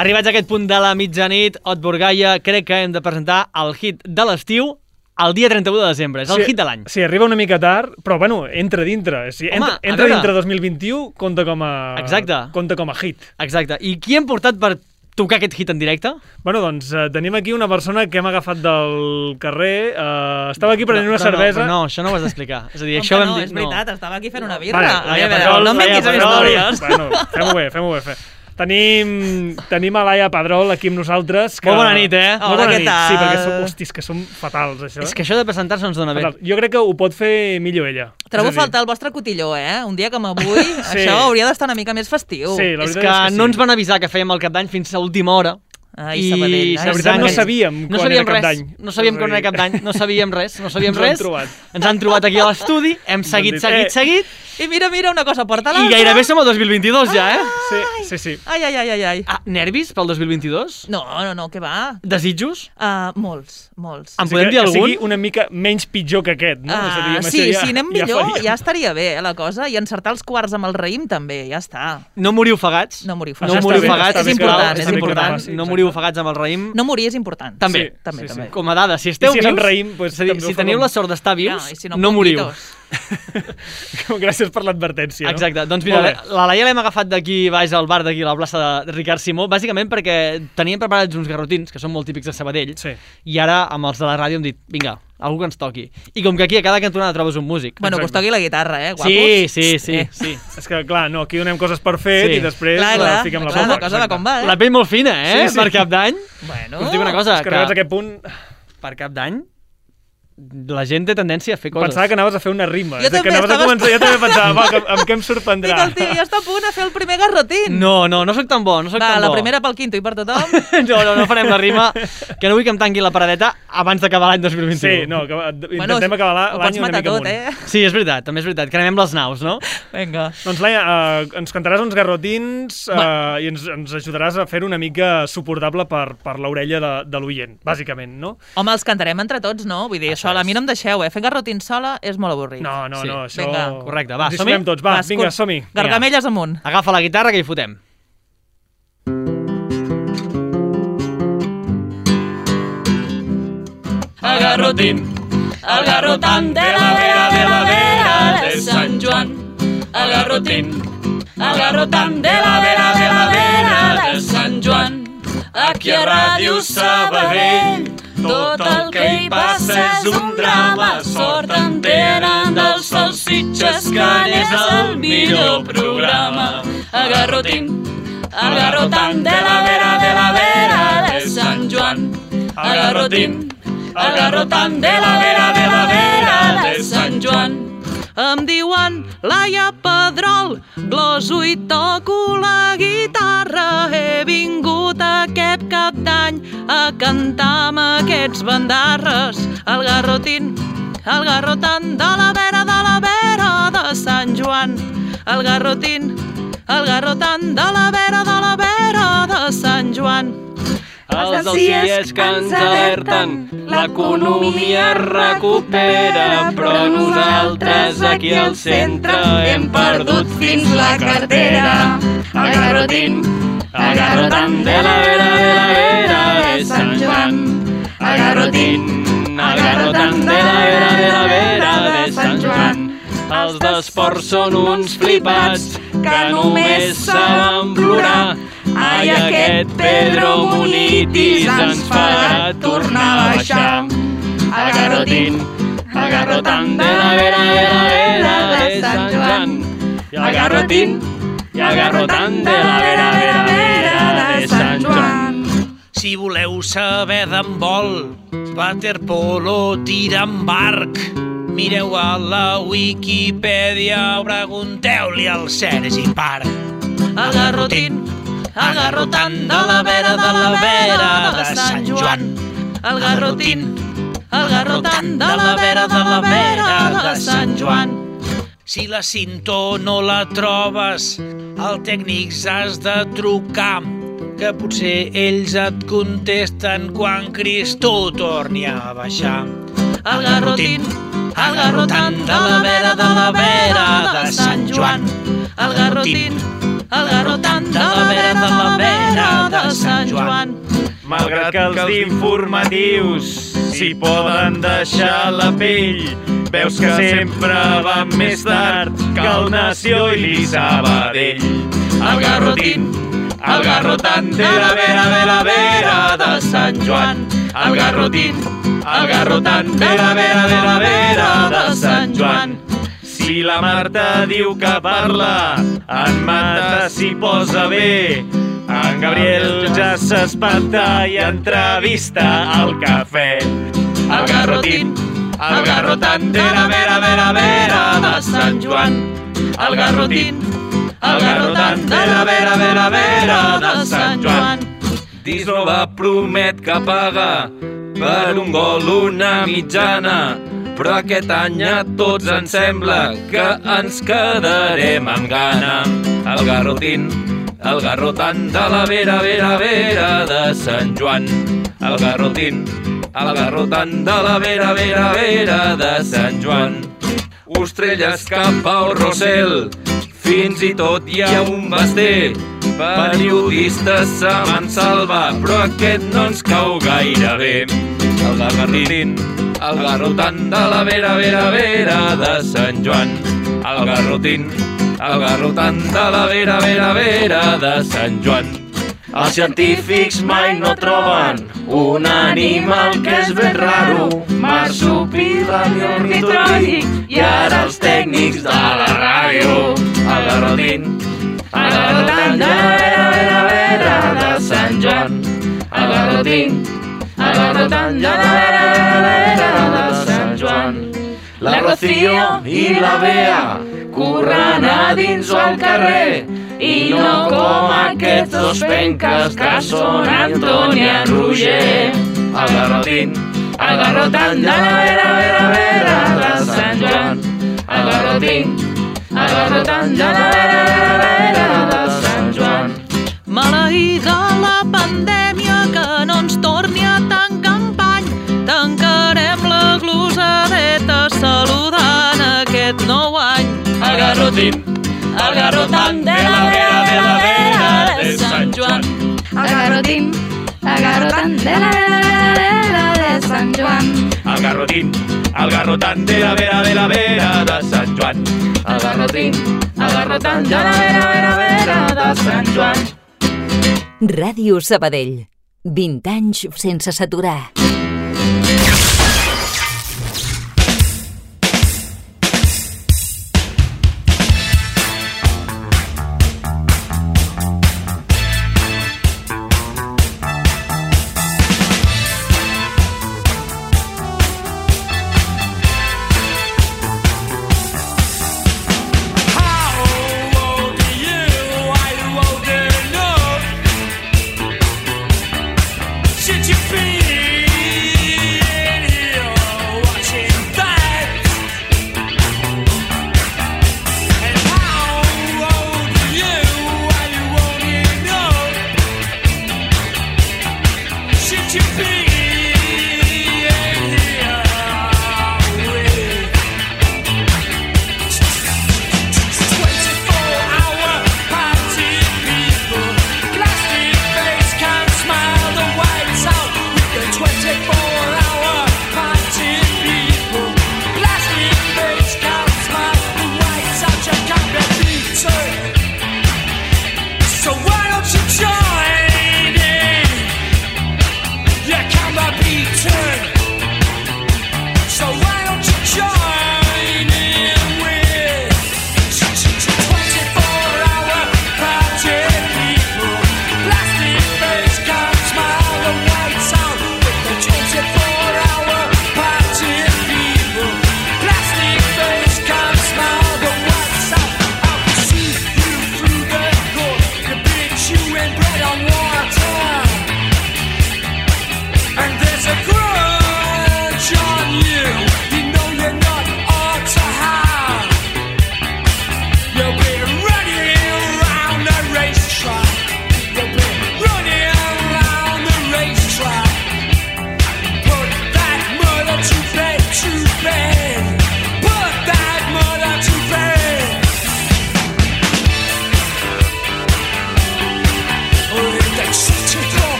Speaker 1: Arribats a aquest punt de la mitjanit, Ot Burgaia, crec que hem de presentar el hit de l'estiu el dia trenta-u de desembre, és el
Speaker 2: sí,
Speaker 1: hit de l'any.
Speaker 2: Sí, arriba una mica tard, però bueno, entra dintre. O sigui,
Speaker 1: Home,
Speaker 2: entra entra dintre dos mil vint-i-u, compta com a...
Speaker 1: Exacte.
Speaker 2: Compta com a hit.
Speaker 1: Exacte. I qui hem portat per tocar aquest hit en directe?
Speaker 2: Bueno, doncs eh, tenim aquí una persona que hem agafat del carrer. Eh, estava aquí prenent
Speaker 1: no,
Speaker 2: una cervesa.
Speaker 1: No, no, això no ho has d'explicar. És a dir,
Speaker 12: Com
Speaker 1: això
Speaker 12: que
Speaker 1: ho hem
Speaker 12: no,
Speaker 1: dit...
Speaker 12: és veritat,
Speaker 1: no.
Speaker 12: estava aquí fent una birra.
Speaker 2: Vale,
Speaker 12: a veure, a
Speaker 2: Pedrol,
Speaker 12: veure, no em vinguis amb
Speaker 2: Pedrol.
Speaker 12: històries.
Speaker 2: Bueno, fem-ho bé, fem-ho bé. Fem. Tenim, tenim a Laia Pedrol aquí amb nosaltres. Que...
Speaker 1: Molt bona nit, eh?
Speaker 2: Molt
Speaker 12: Hola,
Speaker 2: bona
Speaker 12: què
Speaker 2: nit.
Speaker 12: tal?
Speaker 2: Sí, perquè som, hostis, que som fatals, això.
Speaker 1: És que això de presentar-se no ens dona bé.
Speaker 2: Fatal. Jo crec que ho pot fer millor ella.
Speaker 12: Trobo a faltar el vostre cotilló, eh? Un dia com avui,
Speaker 2: Sí.
Speaker 12: això hauria d'estar una mica més festiu.
Speaker 2: Sí, la
Speaker 1: És
Speaker 2: veritat
Speaker 1: que,
Speaker 2: és que
Speaker 1: no
Speaker 2: sí.
Speaker 1: ens van avisar que fèiem el cap d'any fins a última hora.
Speaker 12: Ai, Sabadell. Ai,
Speaker 2: La veritat no
Speaker 1: Sabadell.
Speaker 2: sabíem
Speaker 1: no
Speaker 2: quan
Speaker 1: sabíem
Speaker 2: era cap
Speaker 1: res,
Speaker 2: d'any.
Speaker 1: No sabíem quan era cap d'any, no sabíem res, no sabíem
Speaker 2: Ens ho han
Speaker 1: res.
Speaker 2: trobat.
Speaker 1: Ens han trobat aquí a l'estudi, hem seguit,
Speaker 2: dit,
Speaker 1: seguit,
Speaker 2: eh.
Speaker 1: seguit,
Speaker 12: I mira, mira, una cosa porta
Speaker 1: i
Speaker 12: l'altra.
Speaker 1: gairebé som al dos mil vint-i-dos ja, eh?
Speaker 2: Sí, sí, sí.
Speaker 12: Ai, ai, ai, ai, ai.
Speaker 1: Ah, nervis pel dos mil vint-i-dos?
Speaker 12: No, no, no, què va?
Speaker 1: Desitjos?
Speaker 12: Uh, molts, molts.
Speaker 1: En
Speaker 2: O sigui,
Speaker 1: podem
Speaker 2: que,
Speaker 1: dir
Speaker 2: que
Speaker 1: algun?
Speaker 2: sigui una mica menys pitjor que aquest, no? És a dir,
Speaker 12: Ah,
Speaker 2: amb
Speaker 12: sí,
Speaker 2: això ja,
Speaker 12: si anem
Speaker 2: ja
Speaker 12: millor,
Speaker 2: faríem.
Speaker 12: ja estaria bé, eh, la cosa. I encertar els quarts amb el raïm també, ja està.
Speaker 1: No moriu ofegats?
Speaker 12: No moriu
Speaker 1: No
Speaker 12: ofegats.
Speaker 1: moriu
Speaker 2: Està bé,
Speaker 1: ofegats,
Speaker 2: està bé,
Speaker 12: és
Speaker 1: sisplau,
Speaker 12: important,
Speaker 1: és
Speaker 12: és
Speaker 1: important.
Speaker 2: important.
Speaker 1: No moriu ofegats amb el raïm.
Speaker 12: No morir és important.
Speaker 1: També,
Speaker 2: Sí,
Speaker 12: també,
Speaker 2: sí,
Speaker 12: també.
Speaker 2: sí.
Speaker 1: com a dada, si esteu
Speaker 2: I si és
Speaker 1: vius,
Speaker 2: amb raïm, doncs
Speaker 1: és a dir,
Speaker 2: també ho
Speaker 1: si
Speaker 2: fa
Speaker 1: teniu
Speaker 2: com-
Speaker 1: la sort d'estar vius,
Speaker 12: Ja, i si no,
Speaker 1: no moriu.
Speaker 12: poquitos.
Speaker 2: Gràcies per l'advertència, no?
Speaker 1: Exacte, doncs mira,
Speaker 2: Molt bé.
Speaker 1: la Laia l'hem agafat d'aquí baix al bar d'aquí a la plaça de Ricard Simó, bàsicament perquè teníem preparats uns garrotins, que són molt típics de Sabadell,
Speaker 2: Sí.
Speaker 1: i ara amb els de la ràdio hem dit, vinga, algú que ens toqui. I com que aquí a cada cantonada trobes un músic.
Speaker 12: Bueno, que us toqui la guitarra, eh, guapos?
Speaker 1: Sí, sí, sí,
Speaker 12: Eh.
Speaker 1: sí.
Speaker 2: És que, clar, no, aquí donem coses per fet
Speaker 1: Sí.
Speaker 2: i després
Speaker 12: Clar,
Speaker 2: la
Speaker 12: clar,
Speaker 2: fiquem la
Speaker 12: clar,
Speaker 2: boca.
Speaker 12: la cosa va com va, eh?
Speaker 1: La pell molt fina, eh?
Speaker 2: Sí, sí.
Speaker 1: Per cap d'any.
Speaker 12: Bueno,
Speaker 1: Us dic una cosa,
Speaker 2: És que arribats a aquest punt,
Speaker 1: per cap d'any la gent té tendència a fer coses.
Speaker 2: pensava que anaves a fer una rima.
Speaker 12: Jo
Speaker 2: És que
Speaker 12: també
Speaker 2: anaves
Speaker 12: estava-
Speaker 2: a començar, jo també pensava, va, que, amb què em sorprendrà?
Speaker 12: Dic, el tio ja està a punt a fer el primer garrotín.
Speaker 1: No, no, no sóc tan bo, no sóc
Speaker 12: Va,
Speaker 1: tan
Speaker 12: la
Speaker 1: bo.
Speaker 12: primera pel quinto i per tothom.
Speaker 1: No, no, no farem la rima, que no vull que em tanqui la paradeta abans d'acabar l'any dos mil vint-i-u.
Speaker 2: Sí, no, que intentem acabar
Speaker 12: ho
Speaker 2: l'any
Speaker 12: pots
Speaker 2: una
Speaker 12: matar
Speaker 2: mica
Speaker 12: tot,
Speaker 2: amunt.
Speaker 12: eh?
Speaker 1: Sí, és veritat, també és veritat, cremem les naus, no?
Speaker 12: Vinga.
Speaker 2: Doncs, Laia, eh, ens cantaràs uns garrotins eh, i ens, ens ajudaràs a fer una mica suportable per, per l'orella de, de l'oient, bàsicament, no?
Speaker 12: Home, els cantarem entre tots, no? Vull dir, això a mi no em deixeu, eh? Fer garrotins sola és molt avorrit.
Speaker 2: No, no,
Speaker 1: Sí.
Speaker 2: no, això...
Speaker 12: Vinga.
Speaker 1: Correcte, va,
Speaker 2: ens hi
Speaker 1: som-hi?
Speaker 2: sumem tots, va,
Speaker 12: Va,
Speaker 2: vinga,
Speaker 12: escol-
Speaker 2: som-hi.
Speaker 12: Gargamelles amunt.
Speaker 1: Agafa la guitarra que hi fotem.
Speaker 9: El garrotín, el garrotant de la vera, de la vera de Sant Joan. El garrotín, el garrotant de la vera, de la vera de Sant Joan. Aquí a Ràdio Sabadell, tot el que hi passa és un drama. Sort en tenen dels salsitxes que n'és el millor programa. El garrotín, el garrotant de la vera, de la vera de Sant Joan. El garrotín, el garrotant de la vera, de la vera de Sant Joan.
Speaker 12: Em diuen Laia Pedrol, gloso i toco la guitarra. He vingut aquest cap d'any a cantar amb aquests bandarres. El garrotín, el garrotant de la vera, de la vera de Sant Joan. El garrotín, el garrotant de la vera, de la vera de Sant Joan.
Speaker 1: Els dels dies que ens alerten, l'economia es recupera, però nosaltres aquí al centre hem perdut fins la cartera. El garrotín, el garrotant de la vera, de la vera de Sant Joan. El garrotín, el garrotant de la vera, de la vera de Sant Joan. Els d'esports són uns flipats que només saben plorar. Ai, aquest Pedro Munitis ens farà tornar a baixar. El garrotín, el garrotant de la vera, de la vera de Sant Joan. I el garrotín, i el garrotant de la vera, de la vera de Sant Joan.
Speaker 13: Si voleu saber d'handbol, waterpolo, tir amb arc, mireu a la Wikipedia, pregunteu-li al Sergi Parc.
Speaker 12: El garrotín, el garrotant de la vera, de la vera de Sant Joan. El garrotín, el garrotant de la vera, de la vera de Sant Joan.
Speaker 13: Si la cinto no la trobes, al tècnics has de trucar, que potser ells et contesten quan Cristo torni a baixar.
Speaker 12: El garrotín, el garrotant de la vera, de la vera de Sant Joan. El garrotín, el garrotant de la vera de la vera de Sant Joan.
Speaker 14: Malgrat que els informatius s'hi poden deixar la pell, veus que sempre van més tard que el Nació i l'I Sabadell.
Speaker 12: El garrotín, el garrotant de la vera de la vera de Sant Joan. El garrotín, el garrotant de la vera de la vera de Sant Joan.
Speaker 14: Si la Marta diu que parla, en Mata s'hi posa bé. En Gabriel ja s'espanta i entrevista al cafè.
Speaker 12: El garrotín, el garrotant de la vera de la vera de Sant Joan. El garrotín, el garrotant de la vera de la vera de Sant Joan.
Speaker 15: Dislova promet que paga per un gol una mitjana, però aquest any a tots ens sembla que ens quedarem amb gana. El garrotín, el garrotant de la vera, vera, vera de Sant Joan. El garrotín, el garrotant de la vera, vera, vera de Sant Joan. Ostrelles cap al Rossell, fins i tot hi ha un Basté. Periodistes se m'han salvat, però aquest no ens cau gaire bé. El garrotín, el garrotant de la vera, vera, vera de Sant Joan. El garrotín, el garrotant de la vera, vera, vera de Sant Joan.
Speaker 14: Els científics mai no troben un animal que és ben raro, marsupil·lam i ornitòric, i ara els tècnics de la ràdio. El garrotín, el garrotant de la vera, vera, vera de Sant Joan. El garrotín, el garrotant de la vera, vera, vera de Sant Joan. La Rocío i la Bea corren a dins o al carrer, i no com aquests dos penques que són Antoni i Roger. El garrotín, el garrotant de la vera, vera, vera de Sant Joan. El garrotín, el garrotant de la vera, vera, vera de Sant Joan.
Speaker 12: Maleïda la pandèmia, que no ens torni a tancar empany. Tancarem la glosadeta saludant aquest nou any.
Speaker 14: El garrotín, el garrotant de la vera, de la vera de Sant Joan.
Speaker 16: El garrotín, el garrotant de la vera, vera de Sant Joan.
Speaker 14: El garrotín, el garrotant de la vera, de la vera de Sant Joan. El garrotín, el garrotant de la vera, vera, vera de Sant Joan.
Speaker 10: Ràdio Sabadell, vint anys sense saturar.
Speaker 17: And there's a grove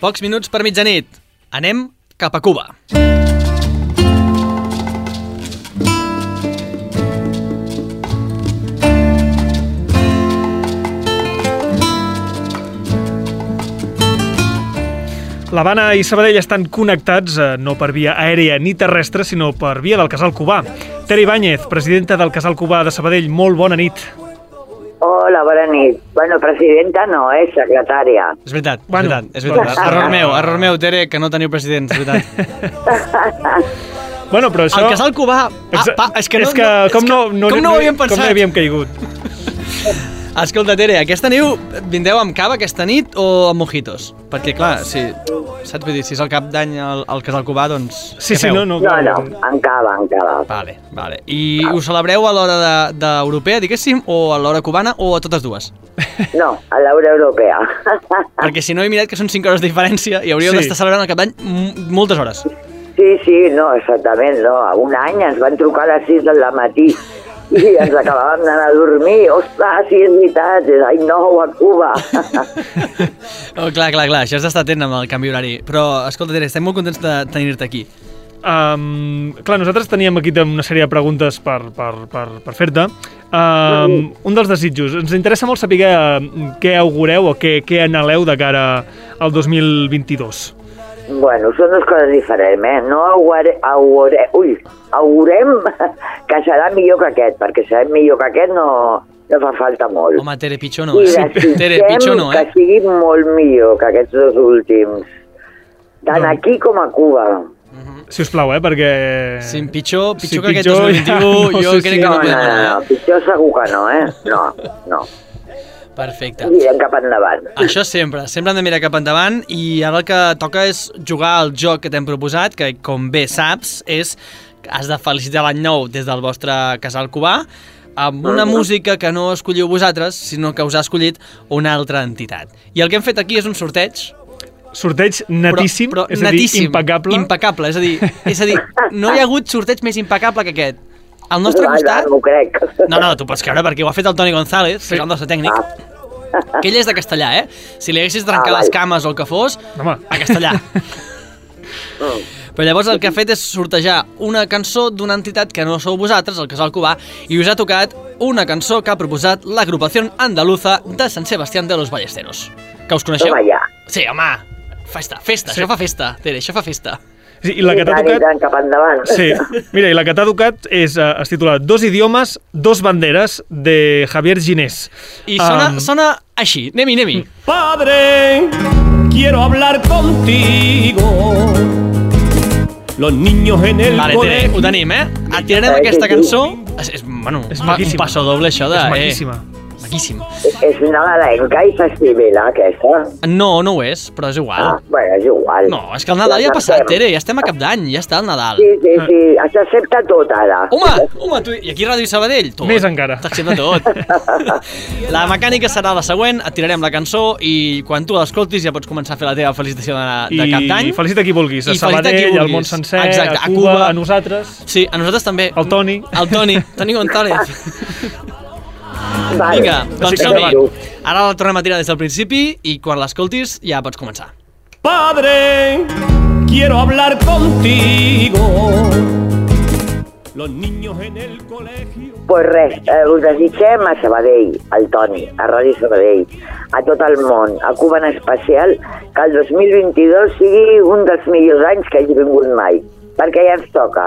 Speaker 1: Pocs minuts per mitjanit. Anem cap a Cuba.
Speaker 2: L'Havana i Sabadell estan connectats eh, no per via aèria ni terrestre, sinó per via del Casal Cubà. Tere Ibáñez, presidenta del Casal Cubà de Sabadell, molt bona nit.
Speaker 17: Hola, bona nit. Bueno, presidenta no, eh? Secretària.
Speaker 1: És veritat, és bueno, veritat. És veritat. Doncs... Error meu, error meu, Tere, que no teniu president, és veritat.
Speaker 2: Bueno, però això...
Speaker 1: El Casal Cubà... Ah, pa, és que no...
Speaker 2: És que com no, no,
Speaker 1: com no ho havíem pensat?
Speaker 2: Com no havíem caigut?
Speaker 1: Escolta, Tere, aquesta neu vindeu amb cava aquesta nit o amb mojitos? Perquè, clar, si, saps? Vull dir, si és el cap d'any al, al Casal Cubà, doncs...
Speaker 2: Sí, sí, no, no.
Speaker 17: No, no, en cava, en cava.
Speaker 1: Vale, vale. I ah. us celebreu a l'hora d'europea, de, diguéssim, o a l'hora cubana, o a totes dues?
Speaker 17: No, a l'hora europea.
Speaker 1: Perquè si no he mirat que són cinc hores de diferència i hauríeu sí. d'estar celebrant el cap d'any moltes hores.
Speaker 17: Sí, sí, no, exactament, no. Un any ens van trucar a les sis del matí i ens acabàvem d'anar a dormir. Ostres, sí, és veritat, és any nou a Cuba.
Speaker 1: Oh, clar, clar, clar, això has d'estar atent amb el canvi horari. Però, escolta, Tere, estem molt contents de tenir-te aquí.
Speaker 2: Um, clar, nosaltres teníem aquí una sèrie de preguntes per, per, per, per fer-te. Um, un dels desitjos. Ens interessa molt saber uh, què augureu o què, què anheleu de cara al dos mil vint-i-dos.
Speaker 17: Bueno, són dues coses diferents, eh? No augure, augure, ui, augurem que serà millor que aquest, perquè serà millor que aquest no, no fa falta molt.
Speaker 1: Home, Tere, pitjor no, eh? I
Speaker 17: desitgem
Speaker 1: Tere, pitjor no, eh?
Speaker 17: que sigui molt millor que aquests dos últims, tant no. aquí com a Cuba.
Speaker 2: Si us plau, eh, perquè...
Speaker 1: Sí, pitjor, pitjor
Speaker 2: si
Speaker 1: que aquest
Speaker 2: pitjor,
Speaker 1: dos mil vint-i-u,
Speaker 2: no
Speaker 1: jo
Speaker 2: sé
Speaker 1: crec
Speaker 2: si...
Speaker 1: que no,
Speaker 17: no
Speaker 1: podem
Speaker 17: anar. No, no, pitjor segur que no, eh? No, no.
Speaker 1: Perfecte.
Speaker 17: Mirem cap endavant.
Speaker 1: Això sempre, sempre hem de mirar cap endavant i ara el que toca és jugar al joc que t'hem proposat, que com bé saps és que has de felicitar l'any nou des del vostre Casal Cubà amb una música que no escolliu vosaltres, sinó que us ha escollit una altra entitat. I el que hem fet aquí és un sorteig.
Speaker 2: Sorteig netíssim,
Speaker 1: però, però
Speaker 2: és
Speaker 1: netíssim,
Speaker 2: a dir, impecable.
Speaker 1: Impecable, és a dir, és a dir, no hi ha hagut sorteig més impecable que aquest. Al nostre costat...
Speaker 17: No, crec.
Speaker 1: No, no, tu pots creure, perquè ho ha fet el Toni González, sí. que és el nostre tècnic, ah. que ell és de Castellà, eh? Si li haguessis trencat ah, les cames o el que fos,
Speaker 2: home,
Speaker 1: a Castellà. Però llavors el que ha fet és sortejar una cançó d'una entitat que no sou vosaltres, el Casal Cubà, i us ha tocat una cançó que ha proposat l'agrupació andaluza de Sant Sebastián de los Ballesteros. Que us coneixeu?
Speaker 17: Home, ja.
Speaker 1: Sí, home, festa, festa, sí. Això fa festa, Tere, això fa festa.
Speaker 2: Sí, i la que t'ha tocat...
Speaker 17: tant, cap endavant.
Speaker 2: Sí, mira, i la que t'ha tocat és, uh, es titula Dos idiomes, dos banderes, de Javier Ginés.
Speaker 1: I sona, um... sona així, anem-hi, anem-hi.
Speaker 18: Padre, quiero hablar contigo. Los niños en el
Speaker 1: vale, Tere, ho tenim, eh? Atirarem aquesta cançó. És, és, bueno,
Speaker 2: és
Speaker 1: un passo doble, això de...
Speaker 2: És maquíssima.
Speaker 1: Eh, maquíssim.
Speaker 17: És nadalenca i festivela, aquesta?
Speaker 1: No, no ho és, però és igual.
Speaker 17: Ah, bueno, és igual.
Speaker 1: No, és que el Nadal ja ha passat, Tere, ja estem a cap d'any, ja està el Nadal.
Speaker 17: Sí, sí, sí, s'accepta tot ara.
Speaker 1: Home, home, tu, i aquí a Ràdio Sabadell, tot.
Speaker 2: Més encara.
Speaker 1: T'accepta tot. La mecànica serà la següent, et tirarem la cançó i quan tu l'escoltis ja pots començar a fer la teva felicitació de, de cap d'any.
Speaker 2: I felicita qui vulguis, a Sabadell, al món sencer,
Speaker 1: exacte,
Speaker 2: a Cuba, a, a nosaltres.
Speaker 1: Sí, a nosaltres també.
Speaker 2: Al Toni.
Speaker 1: Al Toni, Toni González.
Speaker 17: Vale.
Speaker 1: Vinga, doncs som-hi. Ara la tornem a tirar des del principi i quan l'escoltis ja pots començar.
Speaker 18: Padre, quiero hablar contigo. Los niños en el colegio.
Speaker 17: Pues res, eh, us desitgem a Sabadell, al Toni, a Ràdio Sabadell, a tot el món, a Cuba en especial, que el dos mil vint-i-dos sigui un dels millors anys que hagi vingut mai, perquè ja ens toca.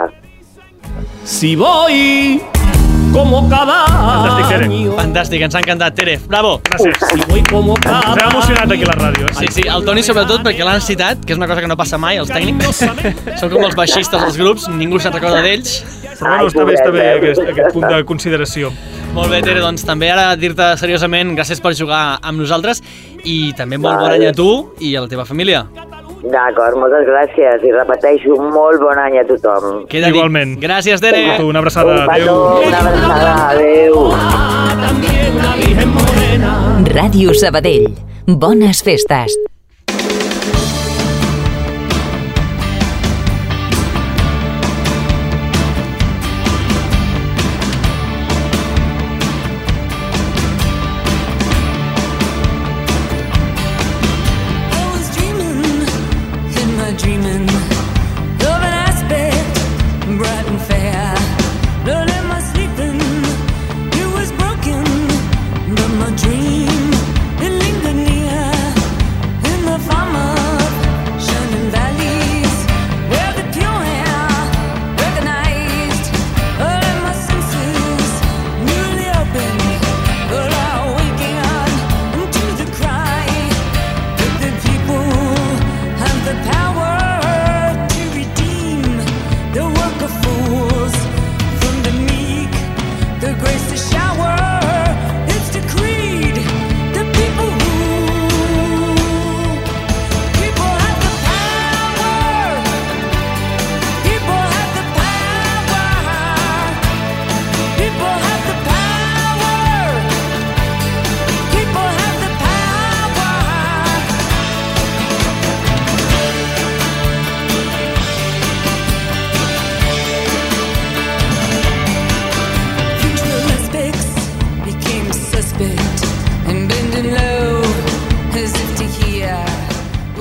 Speaker 18: Si voy como cada
Speaker 1: Fantàstic, Tere.
Speaker 18: año.
Speaker 1: Fantàstic, ens ha encantat, Tere. Bravo.
Speaker 2: Gràcies.
Speaker 18: Si voy como cada
Speaker 2: Ens hem emocionat aquí a la ràdio. Eh?
Speaker 1: Sí, sí, el Toni sobretot perquè l'han citat, que és una cosa que no passa mai, els tècnics. Són com els baixistes dels grups, ningú se'n recorda d'ells.
Speaker 2: Però bueno, està bé, està bé aquest, aquest punt de consideració.
Speaker 1: Molt bé, Tere, doncs també ara dir-te seriosament gràcies per jugar amb nosaltres i també molt bon any a tu i a la teva família.
Speaker 17: D'acord, moltes gràcies i repeteixo, molt bon any a tothom.
Speaker 1: Queda
Speaker 2: Igualment.
Speaker 1: Dit. Gràcies, Tere.
Speaker 2: Tu, una abraçada,
Speaker 17: un adéu. Una abraçada, adéu.
Speaker 10: Ràdio Sabadell. Bones festes.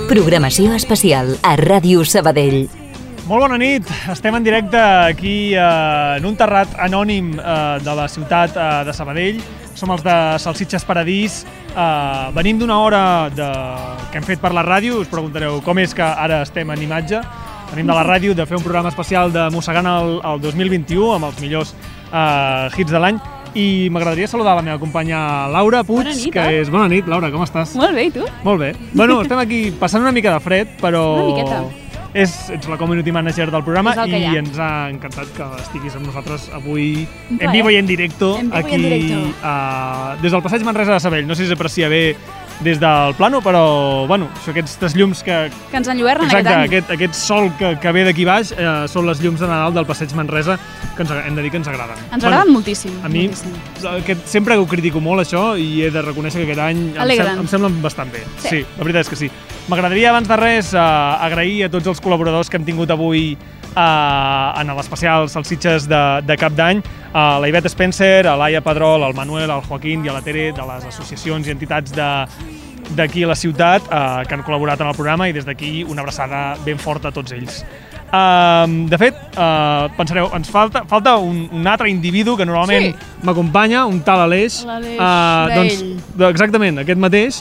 Speaker 10: Programació especial a Ràdio Sabadell.
Speaker 2: Molt bona nit, estem en directe aquí eh, en un terrat anònim eh, de la ciutat eh, de Sabadell. Som els de Salsitxes Paradís. Eh, venim d'una hora de... que hem fet per la ràdio. Us preguntareu com és que ara estem en imatge. Venim de la ràdio de fer un programa especial de Mossegant el, el dos mil vint-i-u amb els millors eh, hits de l'any. I m'agradaria saludar la meva companya Laura Puig, bona nit, que eh? és... Bona nit, Laura, com estàs?
Speaker 3: Molt bé, i tu?
Speaker 2: Molt bé. Bueno, estem aquí passant una mica de fred, però...
Speaker 3: Una miqueta.
Speaker 2: És, ets la community manager del programa i
Speaker 3: ha.
Speaker 2: ens ha encantat que estiguis amb nosaltres avui en vivo i en directo,
Speaker 3: en vivo
Speaker 2: aquí
Speaker 3: en directo.
Speaker 2: Uh, des del Passeig Manresa de Sabadell. No sé si s'aprecia bé des del plano, però bueno, són aquestes llums que...
Speaker 3: Que ens enlluernen
Speaker 2: Exacte,
Speaker 3: aquest any.
Speaker 2: Aquest, aquest sol que, que ve d'aquí baix eh, són les llums de Nadal del Passeig Manresa, que ens, hem de dir que ens agraden.
Speaker 3: Ens bueno, agraden moltíssim.
Speaker 2: A mi,
Speaker 3: moltíssim.
Speaker 2: Aquest, sempre ho critico molt, això, i he de reconèixer que aquest any em, sem em semblen bastant bé. Sí. sí, la veritat és que sí. M'agradaria, abans de res, eh, agrair a tots els col·laboradors que hem tingut avui eh, en l'especial Salsitxes de, de Cap d'Any, a la Iveta Spencer, a l'Aia Pedrol, al Manuel, al Joaquín i a la Tere, de les associacions i entitats de d'aquí a la ciutat eh, que han col·laborat en el programa, i des d'aquí una abraçada ben forta a tots ells. Uh, de fet, uh, pensareu, ens falta, falta un, un altre individu que normalment sí. m'acompanya, un tal Aleix.
Speaker 3: L'Aleix
Speaker 2: uh, doncs, exactament, aquest mateix.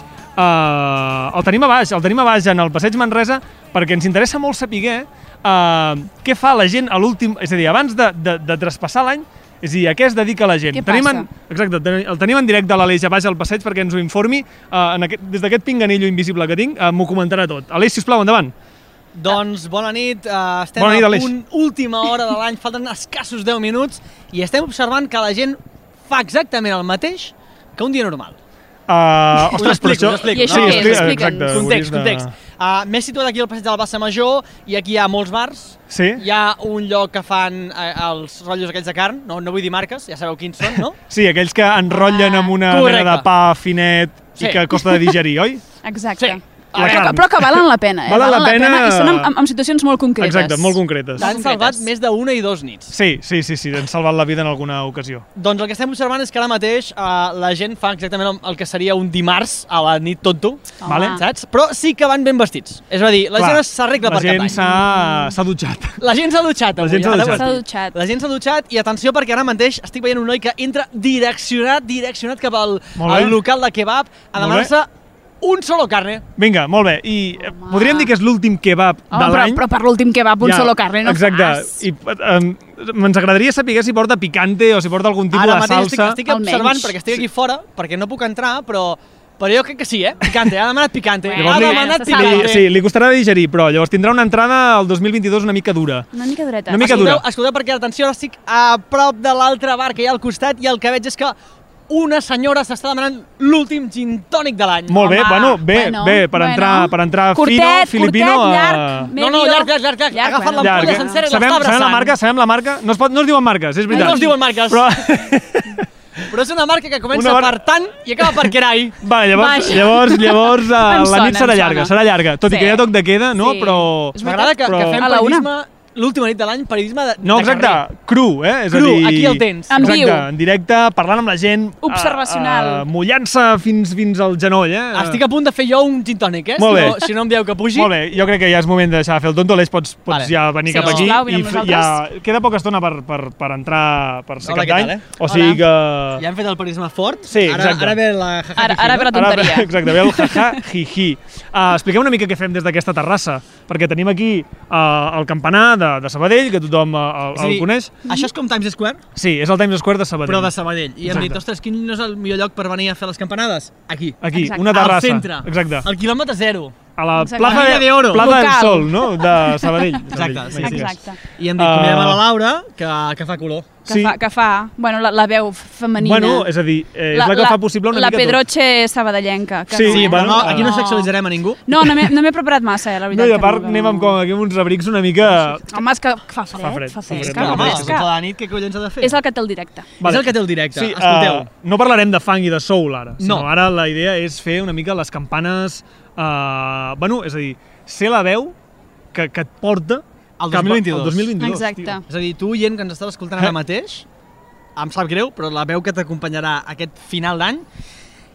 Speaker 2: Uh, el tenim a baix, el tenim a baix en el Passeig Manresa, perquè ens interessa molt saber uh, què fa la gent a l'últim, és a dir, abans de, de, de traspassar l'any. És a dir, a què es dedica la gent?
Speaker 3: Què
Speaker 2: tenim
Speaker 3: passa?
Speaker 2: En, exacte, el tenim en directe a l'Aleix a baix al passeig perquè ens ho informi. Uh, en aquest, des d'aquest pinganillo invisible que tinc, uh, m'ho comentarà tot. Aleix, sisplau, endavant.
Speaker 1: Doncs bona nit, uh, estem
Speaker 2: bona nit,
Speaker 1: a punt, última hora de l'any, falten escassos deu minuts, i estem observant que la gent fa exactament el mateix que un dia normal.
Speaker 2: Uh, ostres,
Speaker 1: us explico,
Speaker 2: això...
Speaker 1: us explico.
Speaker 3: I això
Speaker 1: no?
Speaker 3: què és? Explica'ns.
Speaker 1: Context, context. Uh, M'he situat aquí al passeig de la Bassa Major, i aquí hi ha molts bars.
Speaker 2: Sí.
Speaker 1: Hi ha un lloc que fan uh, els rotllos aquells de carn, no, no vull dir marques, ja sabeu quins són, no?
Speaker 2: Sí, aquells que enrotllen amb una
Speaker 1: Correcte.
Speaker 2: mena de pa finet
Speaker 1: Sí.
Speaker 2: i que costa de digerir, oi?
Speaker 3: Exacte.
Speaker 1: Sí.
Speaker 2: La
Speaker 3: Però,
Speaker 2: carn.
Speaker 3: però que valen la pena, eh?
Speaker 2: Valen la pena.
Speaker 3: I són en, en, en situacions molt concretes.
Speaker 2: Exacte, molt concretes.
Speaker 1: T'han salvat més d'una i dos nits.
Speaker 2: Sí, sí, sí, sí, ens salvat la vida en alguna ocasió.
Speaker 1: Doncs el que estem observant és que ara mateix uh, la gent fa exactament el, el que seria un dimarts a la nit tonto,
Speaker 2: Vale.
Speaker 1: saps? Però sí que van ben vestits. És a dir, la
Speaker 2: Clar,
Speaker 1: gent s'arregla per
Speaker 2: La
Speaker 1: Cap
Speaker 2: gent
Speaker 1: d'Any.
Speaker 2: s'ha dutxat.
Speaker 1: La gent s'ha dutxat
Speaker 2: La
Speaker 1: avui.
Speaker 2: gent s'ha
Speaker 1: ara
Speaker 2: dutxat.
Speaker 1: ho
Speaker 3: S'ha
Speaker 1: estic.
Speaker 3: dutxat.
Speaker 1: La gent s'ha dutxat, i atenció perquè ara mateix estic veient un noi que entra direccionat, direccionat cap al,
Speaker 2: Molt bé.
Speaker 1: al local de kebab a
Speaker 2: Molt
Speaker 1: demanar-se un solo carne.
Speaker 2: Vinga, molt bé. I eh, podríem dir que és l'últim kebab
Speaker 3: Home,
Speaker 2: de
Speaker 3: però,
Speaker 2: l'any.
Speaker 3: però per l'últim kebab, un solo carne, no
Speaker 2: Exacte.
Speaker 3: fas.
Speaker 2: I um, ens agradaria saber si porta picante o si porta algun tipus
Speaker 1: Ara
Speaker 2: de
Speaker 1: mateix
Speaker 2: salsa.
Speaker 1: estic, estic observant perquè estic aquí fora, perquè no puc entrar, però... Però jo crec que sí, eh? Picante, ha demanat picante.
Speaker 3: Bueno,
Speaker 1: ha
Speaker 2: li-
Speaker 1: demanat
Speaker 3: se
Speaker 2: li,
Speaker 1: picante.
Speaker 2: sí, li costarà de digerir, però llavors tindrà una entrada al dos mil vint-i-dos una mica dura.
Speaker 3: Una mica dureta.
Speaker 2: Una mica
Speaker 1: Escolteu,
Speaker 2: dura.
Speaker 1: escolteu, perquè, atenció, ara estic a prop de l'altre bar que hi ha al costat, i el que veig és que una senyora s'està demanant l'últim gin tònic de l'any.
Speaker 2: Molt bé,
Speaker 3: Home,
Speaker 2: bueno, bé,
Speaker 3: bueno,
Speaker 2: bé, per
Speaker 3: bueno.
Speaker 2: entrar, per entrar
Speaker 3: Curtet,
Speaker 2: fino, filipino...
Speaker 3: curtet, llarg,
Speaker 2: a...
Speaker 3: medio.
Speaker 1: No, no, llarg, llarg, llarg, llarg. Ha agafat
Speaker 3: bueno.
Speaker 1: l'ampolla
Speaker 2: Llarg.
Speaker 1: sencera i
Speaker 2: sabem,
Speaker 1: l'està abraçant.
Speaker 2: sabem la marca, sabem la marca. No es, pot, no es diuen marques, és veritat.
Speaker 1: No es diuen marques.
Speaker 2: Però...
Speaker 1: Però és una marca que comença
Speaker 2: Una mar-
Speaker 1: per tant i acaba per Kerai.
Speaker 2: Va, llavors,
Speaker 3: Vaja.
Speaker 2: llavors, llavors uh,
Speaker 3: Em
Speaker 2: la
Speaker 3: sona,
Speaker 2: nit serà
Speaker 3: em
Speaker 2: llarga,
Speaker 3: sona.
Speaker 2: serà llarga. Tot
Speaker 3: Sí.
Speaker 2: i que hi ha toc de queda, no?
Speaker 3: Sí.
Speaker 2: Però...
Speaker 1: M'agrada que,
Speaker 2: Però-
Speaker 1: que fem
Speaker 3: A la una.
Speaker 1: periodisme l'última nit de l'any, periodisme de,
Speaker 2: No,
Speaker 1: de
Speaker 2: exacte,
Speaker 1: carrer.
Speaker 2: cru, eh? És
Speaker 1: Cru,
Speaker 2: a dir,
Speaker 1: aquí el tens.
Speaker 3: En
Speaker 2: exacte,
Speaker 3: viu.
Speaker 2: en directe, parlant amb la gent.
Speaker 3: Observacional.
Speaker 2: Uh, uh, mullant-se fins, fins al genoll, eh?
Speaker 1: Estic a punt de fer jo un gin tònic, eh?
Speaker 2: Molt
Speaker 1: si,
Speaker 2: bé.
Speaker 1: no, si no em dieu que pugi.
Speaker 2: Molt bé, jo crec que ja és moment de deixar de fer el tonto. Aleix, pots, pots
Speaker 1: Vale.
Speaker 2: ja venir
Speaker 3: Sí,
Speaker 2: cap aquí.
Speaker 3: sisplau, vine amb
Speaker 2: i f- ja,
Speaker 3: nosaltres.
Speaker 2: queda poca estona per, per, per entrar per ser
Speaker 1: Hola,
Speaker 2: Cap
Speaker 1: què
Speaker 2: d'Any.
Speaker 1: tal, eh?
Speaker 2: O sigui que...
Speaker 1: Ja hem fet el periodisme fort.
Speaker 2: Sí,
Speaker 1: ara,
Speaker 2: exacte.
Speaker 1: ara ve la jaja
Speaker 3: Ara, ara ve la
Speaker 2: Ara,
Speaker 3: tonteria.
Speaker 2: exacte, ve el jaja jiji. Uh, expliqueu una mica què fem des d'aquesta terrassa, perquè tenim aquí uh, el campanar de, de Sabadell, que tothom uh, el,
Speaker 1: És a
Speaker 2: el
Speaker 1: dir,
Speaker 2: coneix.
Speaker 1: Això és com Times Square,
Speaker 2: Sí, és el Times Square de Sabadell.
Speaker 1: però de Sabadell. I hem
Speaker 2: Exacte.
Speaker 1: dit, ostres, quin no és el millor lloc per venir a fer les campanades? Aquí.
Speaker 2: Aquí,
Speaker 3: Exacte.
Speaker 2: una terrassa.
Speaker 1: Al centre.
Speaker 2: Exacte.
Speaker 1: Al quilòmetre zero.
Speaker 2: A la
Speaker 3: Exacte.
Speaker 2: plaça,
Speaker 1: La Mina de Oro.
Speaker 2: plaça del
Speaker 3: Local.
Speaker 2: Sol, no? De Sabadell.
Speaker 1: Exacte, sí, sí.
Speaker 3: Exacte.
Speaker 1: I hem dit, convidem a la
Speaker 2: Uh,
Speaker 1: Laura, que, que fa color.
Speaker 3: Que,
Speaker 2: Sí.
Speaker 3: fa, que fa, bueno, la, la veu femenina.
Speaker 2: Bueno, és a dir, eh, és la, que fa possible una
Speaker 3: la
Speaker 2: mica
Speaker 3: Pedroche sabadellenca. Que
Speaker 2: Sí,
Speaker 3: no,
Speaker 2: sí,
Speaker 3: eh?
Speaker 2: bueno,
Speaker 1: no, aquí no
Speaker 2: uh,
Speaker 1: sexualitzarem a ningú.
Speaker 3: No, no m'he no m'he preparat massa, eh, la
Speaker 2: tot.
Speaker 3: veritat.
Speaker 2: No, i a part
Speaker 3: que
Speaker 2: anem amb, com, aquí amb uns abrics una mica...
Speaker 3: Home, és que fa fred,
Speaker 2: Fa fred,
Speaker 3: fa
Speaker 2: fa fred,
Speaker 3: fred.
Speaker 2: fa
Speaker 1: Home,
Speaker 2: fred.
Speaker 1: és que de la nit, què collons ha de fer?
Speaker 3: És el que té el directe.
Speaker 1: És el que té el directe.
Speaker 2: Sí,
Speaker 1: Escolteu.
Speaker 2: uh, no parlarem de funk i de soul ara, sinó
Speaker 1: No.
Speaker 2: ara la idea és fer una mica les campanes... Uh, bueno, és a dir, ser la veu que, que et porta
Speaker 1: El
Speaker 2: cap
Speaker 1: dos mil vint-i-dos.
Speaker 2: al dos mil vint-i-dos.
Speaker 3: Exacte.
Speaker 2: tio.
Speaker 1: És a dir, tu, gent que ens estàs escoltant
Speaker 2: Eh?
Speaker 1: ara mateix, em sap greu, però la veu que t'acompanyarà aquest final d'any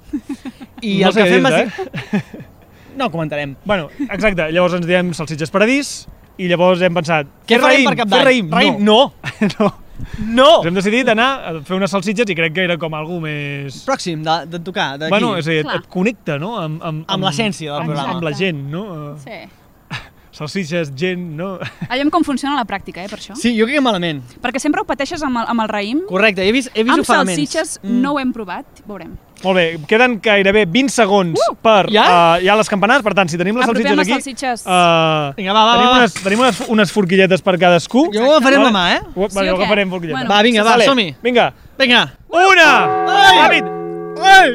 Speaker 1: I
Speaker 2: no
Speaker 1: el que fem
Speaker 2: dir,
Speaker 1: és...
Speaker 2: eh?
Speaker 1: No, comentarem.
Speaker 2: Bueno, exacte, llavors ens diem Salsitxes Paradís I llavors hem pensat...
Speaker 1: Què farem per Cap d'Any?
Speaker 2: Fer raïm?
Speaker 1: Raïm?
Speaker 2: No. no.
Speaker 1: No!
Speaker 2: Ens hem decidit anar a fer unes salsitxes i crec que era com algú més...
Speaker 1: Pròxim de, de tocar, d'aquí.
Speaker 2: Bueno, és a dir, et, et connecta, no? Amb, amb,
Speaker 1: amb l'essència del programa.
Speaker 2: Amb la gent, no?
Speaker 3: Sí.
Speaker 2: Salsitxes, gent, no?
Speaker 3: Aviam com funciona a la pràctica, eh, per això.
Speaker 1: Sí, jo crec que malament.
Speaker 3: Perquè sempre ho pateixes amb el, amb el raïm.
Speaker 1: Correcte, he vist, he vist
Speaker 3: amb
Speaker 1: ofegaments.
Speaker 3: Amb salsitxes mm. no ho hem provat, veurem.
Speaker 2: Molt bé, queden gairebé vint segons uh, per ja? Uh, ja les campanades, per tant, si tenim les
Speaker 3: Apropem
Speaker 2: salsitxes aquí...
Speaker 3: les salsitxes.
Speaker 2: Uh,
Speaker 1: vinga, va, va,
Speaker 2: tenim
Speaker 1: va.
Speaker 2: Unes, tenim unes, unes forquilletes per cadascú.
Speaker 1: Jo ho agafarem la mà, eh?
Speaker 2: Uh, sí, vale, okay. Agafarem forquilletes.
Speaker 1: Bueno, va, vinga, va, vale. Som-hi.
Speaker 2: Vinga.
Speaker 1: Vinga.
Speaker 2: Una!
Speaker 1: Ai!
Speaker 2: Ràpid! Ai!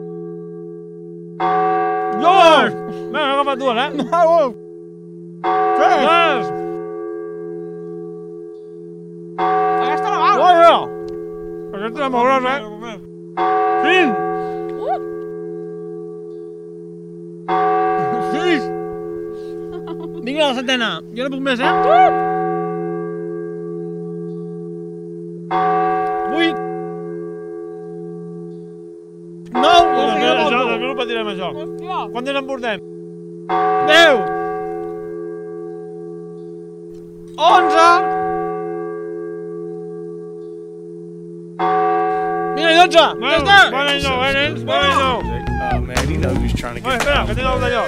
Speaker 2: Dos! Vinga, he agafat dues, eh? No! Tres!
Speaker 3: Aquesta la val!
Speaker 2: Quatre! Aquesta és molt grossa, eh? Cinc!
Speaker 1: Sis! Vinga, la setena. Jo no puc més, eh? Vuit! Nou!
Speaker 2: Això, després ho patirem, això. Quantes en portem? Deu! Onze!
Speaker 1: Vinga, dotze! Ja està!
Speaker 2: Bon any nou, eh, nens? Bon any nou!
Speaker 14: Oh, man, he knows he's trying to get
Speaker 2: espera, que tinc el d'allò.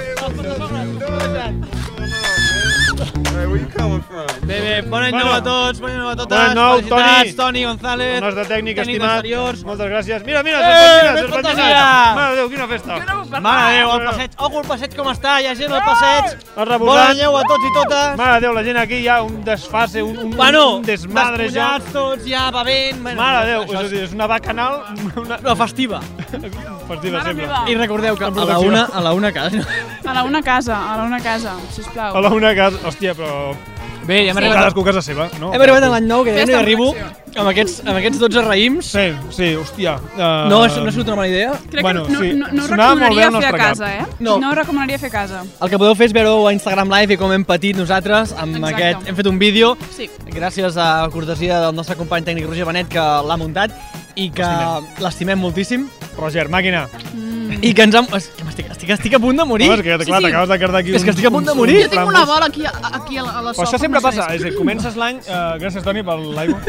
Speaker 5: Hey, where you coming from?
Speaker 1: Bé, bé, bon any nou a tots, bon any nou a totes.
Speaker 2: Bon any nou, Toni.
Speaker 1: Toni González.
Speaker 2: El nostre tècnic estimat.
Speaker 1: Exteriors.
Speaker 2: Moltes gràcies. Mira, mira,
Speaker 1: Eh,
Speaker 2: serpentines, serpentines. Mare de Déu, quina festa.
Speaker 1: Mare de Déu, el passeig. Ojo, el passeig com està, hi ha gent al passeig.
Speaker 2: El reposat.
Speaker 1: Bon any nou a tots i totes.
Speaker 2: Mare de Déu, la gent aquí hi ha un desfase, un, un,
Speaker 1: bueno,
Speaker 2: un desmadre ja.
Speaker 1: despullats tots, ja bevent. Bueno,
Speaker 2: Mare de Déu,
Speaker 1: això
Speaker 2: és, és una bacanal. Una...
Speaker 1: No, festiva.
Speaker 2: Festiva sempre.
Speaker 1: I recordeu que a la una, a la una casa.
Speaker 3: A la una casa, a la una casa, sisplau.
Speaker 2: A la una casa, hòstia, però...
Speaker 1: Bé, ja hem arribat...
Speaker 2: Cadascú a casa seva, no?
Speaker 1: Hem arribat a l'any nou, que ja no hi arribo, amb aquests, amb aquests dotze raïms.
Speaker 2: Sí, sí, hòstia. Uh...
Speaker 1: No, no ha sigut una bona idea.
Speaker 3: Crec
Speaker 2: bueno,
Speaker 3: que no,
Speaker 2: sí.
Speaker 3: no, no
Speaker 2: Sonava molt bé
Speaker 3: recomanaria
Speaker 2: el
Speaker 3: fer a
Speaker 2: nostre
Speaker 3: casa,
Speaker 2: cap.
Speaker 3: eh?
Speaker 1: No.
Speaker 3: No recomanaria fer a casa.
Speaker 1: El que podeu fer és veure-ho a Instagram Live i com hem patit nosaltres amb
Speaker 3: Exacte.
Speaker 1: aquest... Hem fet un vídeo,
Speaker 3: Sí.
Speaker 1: gràcies a la cortesia del nostre company tècnic Roger Benet, que l'ha muntat i que l'estimem moltíssim.
Speaker 2: Roger, màquina.
Speaker 1: I que ens ha... És que m'estic, estic, estic a punt de morir.
Speaker 2: Home, és que, clar, t'acabes de quedar aquí...
Speaker 1: És que estic a punt de morir.
Speaker 3: Jo tinc una bola aquí, aquí a la, a la
Speaker 2: Però això sempre passa, és a dir, comences l'any... Uh, gràcies, Toni, per l'aigua.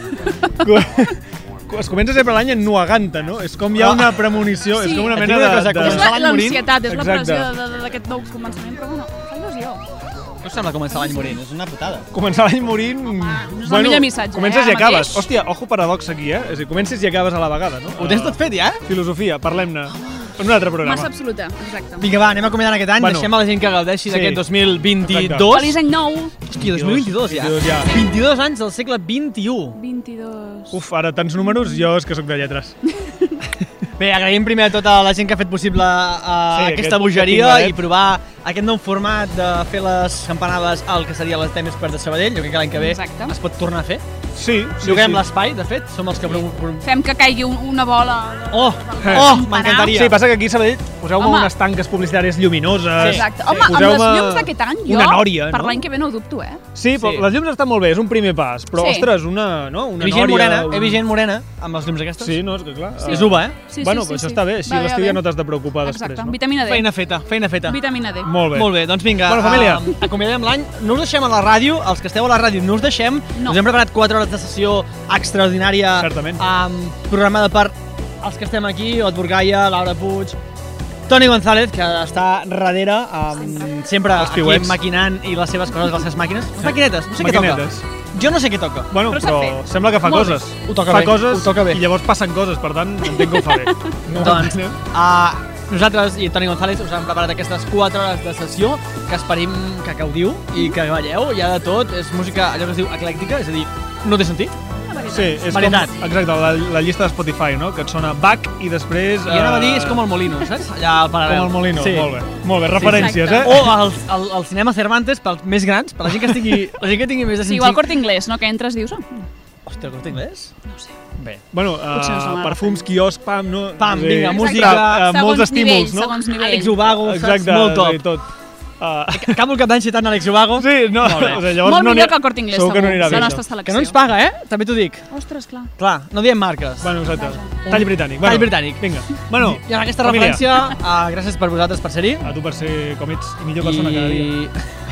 Speaker 2: Es comença sempre l'any en nuaganta, no? És com hi ha una premonició,
Speaker 3: Sí.
Speaker 2: és com una
Speaker 1: Et
Speaker 2: mena
Speaker 1: dic una
Speaker 2: de...
Speaker 1: cosa,
Speaker 2: de...
Speaker 1: començar l'any morint.
Speaker 3: L'ansietat, és la
Speaker 2: Exacte.
Speaker 3: pressió de- de- d'aquest nou començament, però bueno, fa il·lusió.
Speaker 1: Què us sembla començar l'any morint? És una putada.
Speaker 2: Començar l'any morint...
Speaker 3: no és el millor missatge,
Speaker 2: Comences
Speaker 3: eh,
Speaker 2: i
Speaker 3: ara
Speaker 2: acabes.
Speaker 3: mateix.
Speaker 2: Hòstia, ojo paradox aquí, eh? És a dir, comences i acabes a la vegada, no?
Speaker 1: Ho tens tot fet, ja?
Speaker 2: Filosofia, parlem-ne. En un altre programa.
Speaker 3: Massa absoluta, exacte.
Speaker 1: Vinga, va, anem acomiadant aquest any.
Speaker 2: Bueno.
Speaker 1: Deixem a la gent que gaudeixi
Speaker 2: Sí.
Speaker 1: d'aquest dos mil vint-i-dos.
Speaker 3: Feliç any nou.
Speaker 1: Hòstia, dos mil vint-i-dos ja.
Speaker 2: vint-i-dos ja.
Speaker 1: vint-i-dos anys del segle vint-i-u.
Speaker 3: vint-i-dos.
Speaker 2: Uf, ara tants números, jo és que sóc de lletres.
Speaker 1: Bé, agraïm primer a tota la gent que ha fet possible uh,
Speaker 2: Sí,
Speaker 1: aquesta
Speaker 2: aquest-
Speaker 1: bogeria
Speaker 2: aquest
Speaker 1: i provar aquest nou format de fer les campanades al que seria les Temes per de Sabadell. Jo crec que l'any que ve
Speaker 3: Exacte.
Speaker 1: es pot tornar a fer.
Speaker 2: Sí, sí,
Speaker 1: Lloguem
Speaker 2: sí.
Speaker 1: l'espai, de fet, som els que... Pro... pro-
Speaker 3: Fem que caigui un, una bola.
Speaker 1: Oh,
Speaker 2: Eh.
Speaker 1: oh, m'encantaria.
Speaker 2: Sí, passa que aquí a Sabadell poseu-me
Speaker 3: Home.
Speaker 2: unes tanques publicitàries lluminoses.
Speaker 3: Exacte. Home, amb les llums d'aquest any, jo,
Speaker 2: una nòria,
Speaker 3: per
Speaker 2: no?
Speaker 3: l'any que ve no ho dubto, eh?
Speaker 2: Sí, però
Speaker 1: Sí.
Speaker 2: les llums estan molt bé, és un primer pas. Però,
Speaker 3: Sí.
Speaker 2: ostres, una, no? una
Speaker 1: He vist gent
Speaker 2: nòria...
Speaker 1: morena,
Speaker 2: un-
Speaker 1: he vist gent morena amb les llums aquestes.
Speaker 2: Sí, no, és que clar...
Speaker 1: Sí. És uva, eh?
Speaker 3: Sí,
Speaker 2: bueno,
Speaker 3: sí,
Speaker 2: però
Speaker 3: sí,
Speaker 2: això
Speaker 3: sí.
Speaker 2: està bé, així
Speaker 3: Va bé,
Speaker 2: l'estiu
Speaker 3: va
Speaker 2: ja
Speaker 3: bé.
Speaker 2: no t'has de preocupar
Speaker 3: Exacte,
Speaker 2: després, no?
Speaker 3: vitamina D.
Speaker 1: Feina feta, feina feta.
Speaker 3: Vitamina D.
Speaker 2: Molt bé.
Speaker 1: Molt bé, doncs vinga,
Speaker 2: Bueno, família.
Speaker 1: Uh, acomiadem l'any. No us deixem a la ràdio, els que esteu a la ràdio no us deixem.
Speaker 3: No.
Speaker 1: Us hem preparat quatre hores de sessió extraordinària.
Speaker 2: Certament.
Speaker 1: Um, programada per els que estem aquí, Ot Burgaia, Laura Puig, Toni González, que està darrere, um, sempre
Speaker 2: Els
Speaker 1: aquí
Speaker 2: piuets.
Speaker 1: maquinant i les seves coses, les seves màquines. Les maquinetes, no sé què
Speaker 2: Maquinetes.
Speaker 1: toca. Jo no sé què toca.
Speaker 2: Bueno,
Speaker 3: Però
Speaker 2: però,
Speaker 3: s'ha fet.
Speaker 2: sembla que fa
Speaker 3: Molt bé.
Speaker 2: coses.
Speaker 1: Ho toca
Speaker 2: fa
Speaker 1: bé,
Speaker 2: coses
Speaker 1: ho toca bé.
Speaker 2: i llavors passen coses, per tant, entenc que ho fa bé.
Speaker 1: Doncs, uh, nosaltres i Toni González us hem preparat aquestes quatre hores de sessió que esperim que gaudiu i que balleu. Hi ha de tot, és música, allò que es diu eclèctica, és a dir, no té sentit.
Speaker 2: Sí, és
Speaker 1: Varietat.
Speaker 2: com, exacte, la, la llista de Spotify, no? Que et sona Bach i després...
Speaker 1: I anava a dir,
Speaker 2: eh,
Speaker 1: és com el Molino, saps? Allà al paral·lel.
Speaker 2: Com el Molino,
Speaker 1: Sí.
Speaker 2: molt bé. Molt bé, referències, eh?
Speaker 1: O el, el, el cinema Cervantes, pels més grans, per la gent que estigui, la gent que tingui més de
Speaker 3: Sí,
Speaker 1: cent
Speaker 3: igual
Speaker 1: cinc...
Speaker 3: Corte Inglés, no? Que entres, dius... Oh,
Speaker 1: Hòstia, el Corte Inglés?
Speaker 3: no ho sé.
Speaker 1: Bé.
Speaker 2: Bueno,
Speaker 3: Potser no
Speaker 2: uh,
Speaker 3: sona
Speaker 2: perfums, quiosc, pam, no?
Speaker 1: Pam,
Speaker 2: Sí.
Speaker 1: vinga, música,
Speaker 2: Exacte, uh, molts
Speaker 3: segons
Speaker 2: estímuls,
Speaker 3: nivell,
Speaker 2: no?
Speaker 3: segons nivell.
Speaker 1: Àlex Ubago, saps?
Speaker 2: Exacte,
Speaker 1: Molt top.
Speaker 2: sí, tot. Uh,
Speaker 1: Acabo el cap d'any citant Àlex Ubago.
Speaker 2: sí, no,
Speaker 1: Molt bé.
Speaker 2: o sigui, llavors
Speaker 3: Molt
Speaker 2: no
Speaker 3: millor
Speaker 2: anirà-
Speaker 3: que el Corte Inglés,
Speaker 2: segur que no
Speaker 3: segur.
Speaker 2: anirà bé,
Speaker 3: La
Speaker 2: això.
Speaker 3: nostra selecció.
Speaker 1: Que no ens paga, eh? També t'ho dic.
Speaker 3: Ostres, clar.
Speaker 1: Clar, no diem marques.
Speaker 2: Bueno, exacte. Tall britànic. Bueno,
Speaker 1: Tall britànic.
Speaker 2: Vinga. Bueno,
Speaker 1: I amb aquesta
Speaker 2: família,
Speaker 1: referència, uh, gràcies per vosaltres per ser-hi.
Speaker 2: a tu per ser com ets i millor persona cada dia.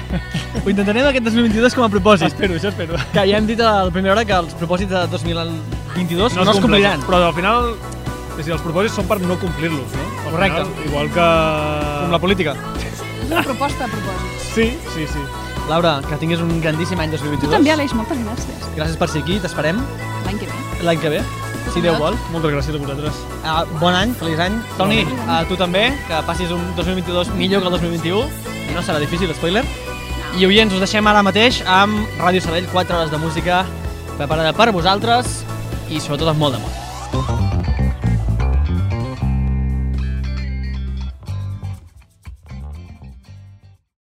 Speaker 1: Ho intentarem aquest dos mil vint-i-dos com a propòsit.
Speaker 2: Espero, això espero.
Speaker 1: Que ja hem dit a la primera hora que els propòsits de dos mil vint-i-dos no, no es compliran.
Speaker 2: Però al final, és dir, els propòsits són per no complir-los, no? Al
Speaker 1: Correcte.
Speaker 2: Final, igual que...
Speaker 1: Com la política.
Speaker 3: És una proposta a propòsits.
Speaker 2: Sí, sí, sí.
Speaker 1: Laura, que tinguis un grandíssim any dos mil vint-i-dos.
Speaker 3: Tu també, Aleix, moltes gràcies.
Speaker 1: Gràcies per ser aquí, t'esperem.
Speaker 3: L'any que ve.
Speaker 1: L'any que ve, si Déu vol.
Speaker 2: Moltes gràcies a vosaltres.
Speaker 1: Uh, bon any, feliç any. Toni, a tu també, que passis un dos mil vint-i-dos millor que el dos mil vint-i-u. No serà difícil, spoiler. I oients, us deixem ara mateix amb Ràdio Sabadell, quatre hores de música preparada per vosaltres i sobretot amb molt d'amor.